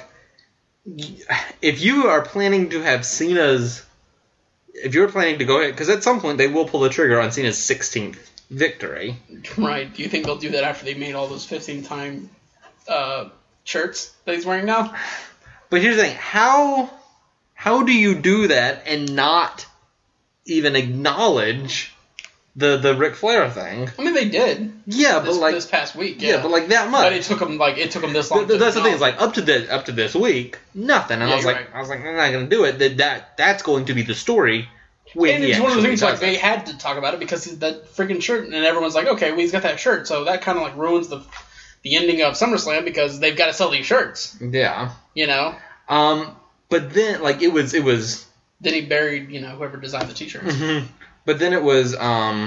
if you are planning to have Cena's, if you're planning to go ahead, because at some point they will pull the trigger on Cena's sixteenth victory. Right. Do you think they'll do that after they made all those fifteen-time uh, shirts that he's wearing now? But here's the thing. How, how do you do that and not even acknowledge the the Ric Flair thing? I mean, they did. Yeah, this, but like this past week. Yeah. yeah, but like that much. But it took them like it took them this long. Th- that's the thing. It's like up to this up to this week, nothing. And yeah, I was like, right. I was like, I'm not gonna do it. That that that's going to be the story. When and he it's one of the things like it. they had to talk about it because that freaking shirt, and everyone's like, okay, well, he's got that shirt, so that kind of like ruins the the ending of SummerSlam because they've got to sell these shirts. Yeah. You know. Um. But then, like, it was it was. Then he buried, you know, whoever designed the T-shirts. Mm-hmm. But then it was um.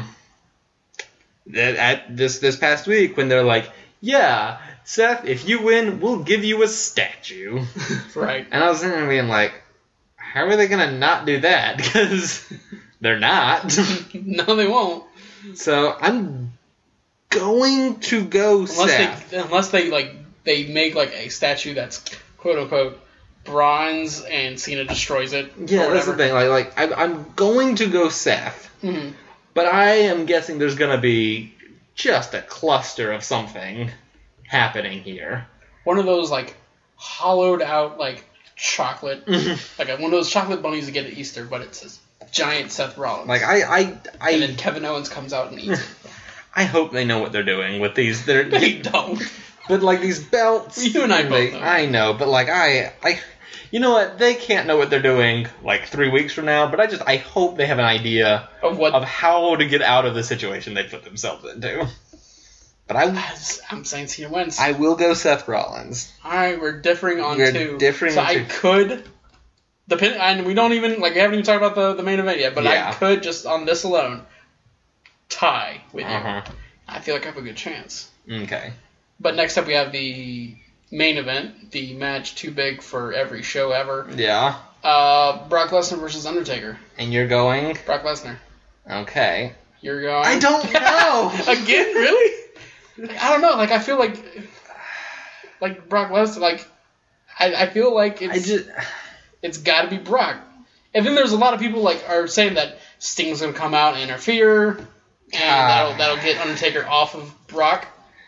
At this this past week when they're like, yeah, Seth, if you win, we'll give you a statue. Right. And I was thinking, being like, how are they gonna not do that? Because they're not. No, they won't. So I'm going to go unless Seth. They, unless they like they make like a statue that's quote unquote bronze and Cena destroys it. Yeah, that's the thing. Like, like I, I'm going to go Seth. Mm-hmm. But I am guessing there's going to be just a cluster of something happening here. One of those, like, hollowed out, like, chocolate. Like, one of those chocolate bunnies you get at Easter, but it's this giant Seth Rollins. Like, I... I, I and then Kevin Owens comes out and eats it. I hope they know what they're doing with these. They're, they don't. But, like, these belts... You and I both they, know. I know, but, like, I... I You know what? They can't know what they're doing like three weeks from now, but I just I hope they have an idea of what of how to get out of the situation they put themselves into. But I, I'm saying Cena wins. I will go Seth Rollins. All right, we're differing on we're two. Differing so on I two. could, depend, and we don't even like we haven't even talked about the, the main event yet, but yeah. I could just on this alone tie with you. Uh-huh. I feel like I have a good chance. Okay. But next up we have the main event, the match too big for every show ever. Yeah. Uh, Brock Lesnar versus Undertaker. And you're going? Brock Lesnar. Okay. You're going? I don't know! Again, really? I don't know. Like, I feel like, like Brock Lesnar. Like, I, I feel like it's I just... it's got to be Brock. And then there's a lot of people like are saying that Sting's gonna come out and interfere, and that'll that'll get Undertaker off of Brock.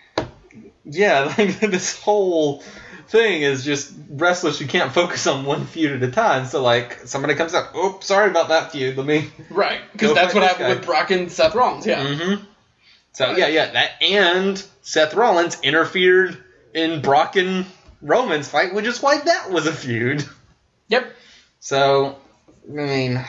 Yeah, like this whole thing is just wrestlers who can't focus on one feud at a time. So like somebody comes up, oh, sorry about that feud. Let me right because go that's fight what this happened guy. with Brock and Seth Rollins. Yeah. Mm-hmm. So yeah, yeah, that and Seth Rollins interfered in Brock and Roman's fight, which is why that was a feud. Yep. So I mean,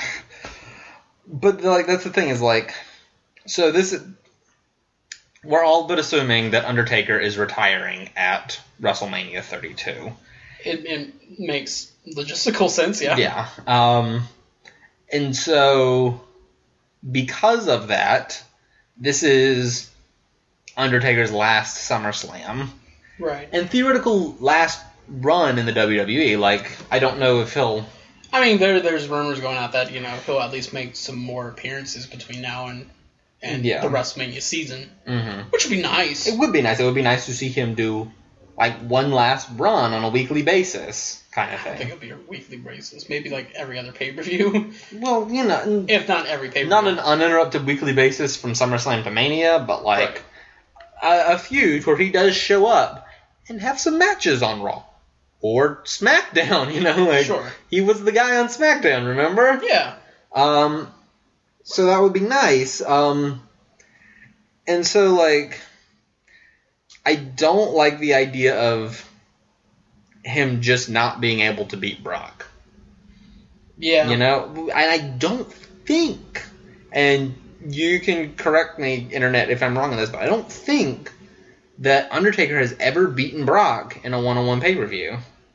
but like that's the thing is like, so this is. We're all but assuming that Undertaker is retiring at WrestleMania thirty-two. It, it makes logistical sense, yeah. Yeah. Um, and so, because of that, this is Undertaker's last SummerSlam. Right. And theoretical last run in the W W E. Like, I don't know if he'll... I mean, there there's rumors going out that, you know, he'll at least make some more appearances between now and, and Yeah. the WrestleMania season. Mm-hmm. Which would be nice. It would be nice. It would be nice to see him do, like, one last run on a weekly basis, kind of I thing. think it'll be a weekly basis. Maybe like every other pay-per-view. Well, you know... If not every pay-per-view. Not an uninterrupted weekly basis from SummerSlam to Mania, but like a, a feud where he does show up and have some matches on Raw or SmackDown. You know, like Sure. he was the guy on SmackDown. Remember? Yeah. Um, so that would be nice. Um, and so like, I don't like the idea of him just not being able to beat Brock. Yeah. You know, and I don't think, and you can correct me, Internet, if I'm wrong on this, but I don't think that Undertaker has ever beaten Brock in a one-on-one pay-per-view.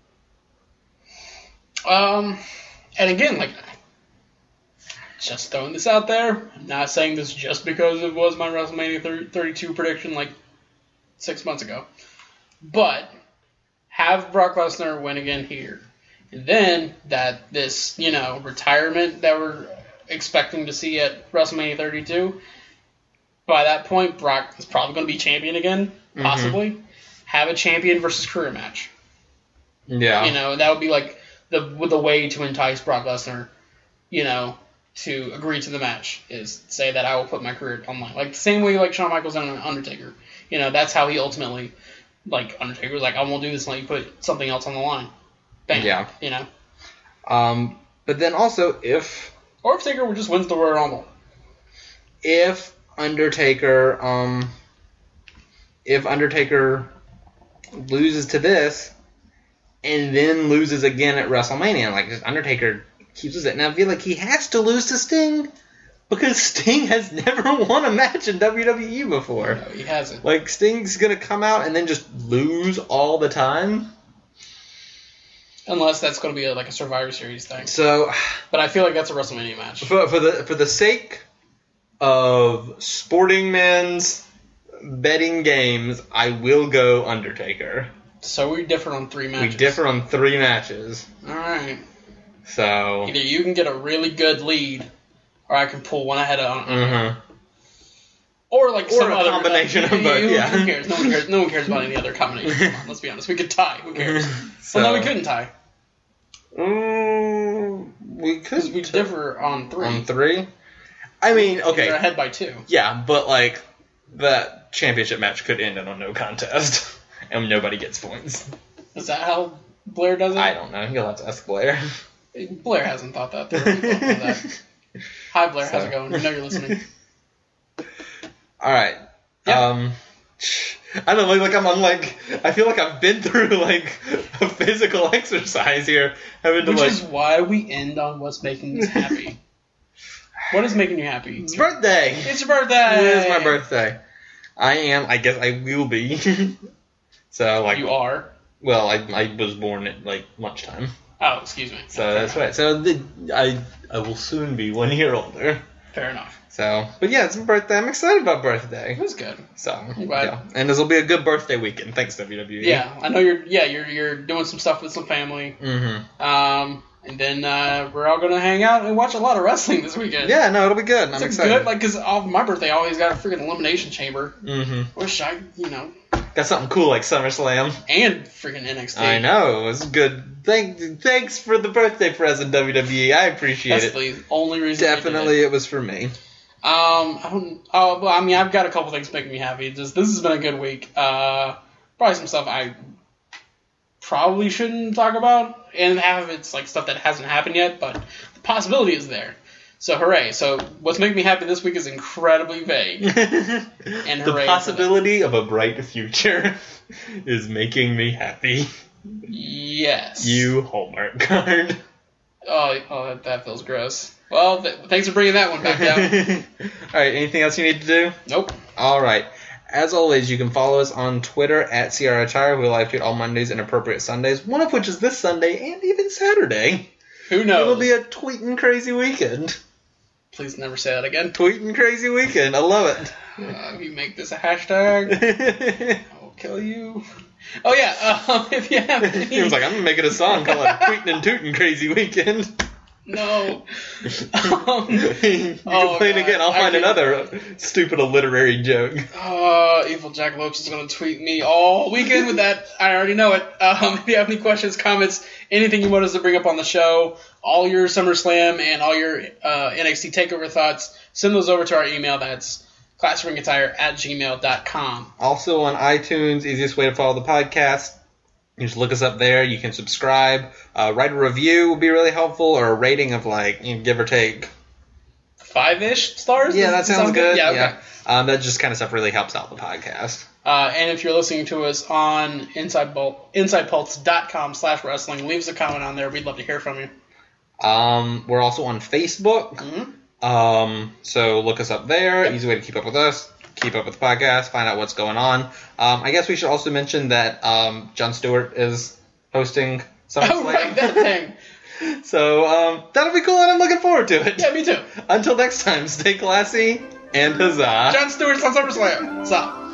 Um, and again, like, just throwing this out there. I'm not saying this just because it was my WrestleMania thirty-two prediction like six months ago. But have Brock Lesnar win again here. And then that this, you know, retirement that we're expecting to see at WrestleMania thirty-two, by that point, Brock is probably going to be champion again, possibly. Mm-hmm. Have a champion versus career match. Yeah. You know, that would be like the the way to entice Brock Lesnar, you know, to agree to the match, is say that I will put my career on line. Like the same way like Shawn Michaels and Undertaker. You know, that's how he ultimately, like, Undertaker was like, I won't do this unless you put something else on the line. Bam. Yeah. You know? Um, but then also, if... Or if Taker just wins the Royal Rumble. If Undertaker, um... If Undertaker loses to this, and then loses again at WrestleMania, like, just Undertaker keeps it. Now, I feel like he has to lose to Sting, because Sting has never won a match in W W E before. No, he hasn't. Like, Sting's gonna come out and then just lose all the time. Unless that's going to be a, like a Survivor Series thing. So, but I feel like that's a WrestleMania match. For, for the for the sake of sporting men's betting games, I will go Undertaker. So we differ on three matches. We differ on three matches. All right. So either you can get a really good lead, or I can pull one ahead of. Mm-hmm. Or like or some a other combination uh, of both. Yeah. Who cares? No one cares. No one cares about any other combination. Come on, let's be honest. We could tie. Who cares? So, well, no, we couldn't tie. Um, we could. Because we differ on three. On three. I mean, okay. We're ahead by two. Yeah, but like that championship match could end in a no contest, and nobody gets points. Is that how Blair does it? I don't know. You'll have to ask Blair. Blair hasn't thought that through. that. Hi, Blair. So. How's it going? We know you're listening. All right. Yep. Um, I don't know. Like I'm on like I feel like I've been through like a physical exercise here, having to Which like. is why we end on what's making us happy. What is making you happy? It's birthday. It's your birthday. It is my birthday. I am. I guess I will be. So like you are. Well, I I was born at like lunchtime. Oh, excuse me. So that's right. So the, I I will soon be one year older. Fair enough. So, but yeah, it's my birthday. I'm excited about birthday. It was good. So, I'm glad. yeah. And this will be a good birthday weekend. Thanks, W W E. Yeah, I know you're. Yeah, you're you're doing some stuff with some family. Mm-hmm. Um, and then uh, we're all gonna hang out and watch a lot of wrestling this weekend. Yeah, no, it'll be good. It's I'm a excited. good, like, because my birthday I always got a freaking elimination chamber. Mm-hmm. Wish I, you know. Got something cool like SummerSlam. And freaking N X T. I know. It was good. Thank, thanks for the birthday present, W W E. I appreciate That's it. the only reason. Definitely, I did it. it was for me. Um, I don't. Oh, well, I mean, I've got a couple things making me happy. Just this has been a good week. Uh, probably some stuff I probably shouldn't talk about, and half of it's like stuff that hasn't happened yet, but the possibility is there. So hooray! So what's making me happy this week is incredibly vague. And hooray The for possibility of a bright future is making me happy. Yes. You Hallmark card. Oh, oh that, that feels gross. Well, th- thanks for bringing that one back down. Alright, anything else you need to do? Nope. Alright. As always, you can follow us on Twitter at C R H R. We live tweet all Mondays and appropriate Sundays, one of which is this Sunday and even Saturday. Who knows? It'll be a tweeting crazy weekend. Please never say that again. Tweeting crazy weekend. I love it. Uh, if you make this a hashtag, I will kill you. Oh yeah, um, if you have any... He was like, I'm going to make it a song called Tweeting and Tooting Crazy Weekend. No. Um, you can oh, play it God. again. I'll I find can- another stupid literary joke. Uh, Evil Jack Loach is going to tweet me all weekend with that. I already know it. Um, if you have any questions, comments, anything you want us to bring up on the show, all your SummerSlam and all your uh, N X T TakeOver thoughts, send those over to our email. That's classringattire at gmail dot com. Also on iTunes, easiest way to follow the podcast. You just look us up there. You can subscribe. Uh, write a review would be really helpful, or a rating of like, you know, give or take. Five-ish stars? Yeah, that Does sounds sound good. Yeah, okay. Yeah. Um, that just kind of stuff really helps out the podcast. Uh, and if you're listening to us on Inside Bul- InsidePulse.com slash wrestling, leave us a comment on there. We'd love to hear from you. Um, we're also on Facebook. Mm-hmm. Um, so look us up there. Yep. Easy way to keep up with us. Keep up with the podcast. Find out what's going on. Um, I guess we should also mention that um, Jon Stewart is hosting SummerSlam. Oh, right, that thing. So um, that'll be cool, and I'm looking forward to it. Yeah, me too. Until next time, stay classy and huzzah. Jon Stewart's on SummerSlam. Stop.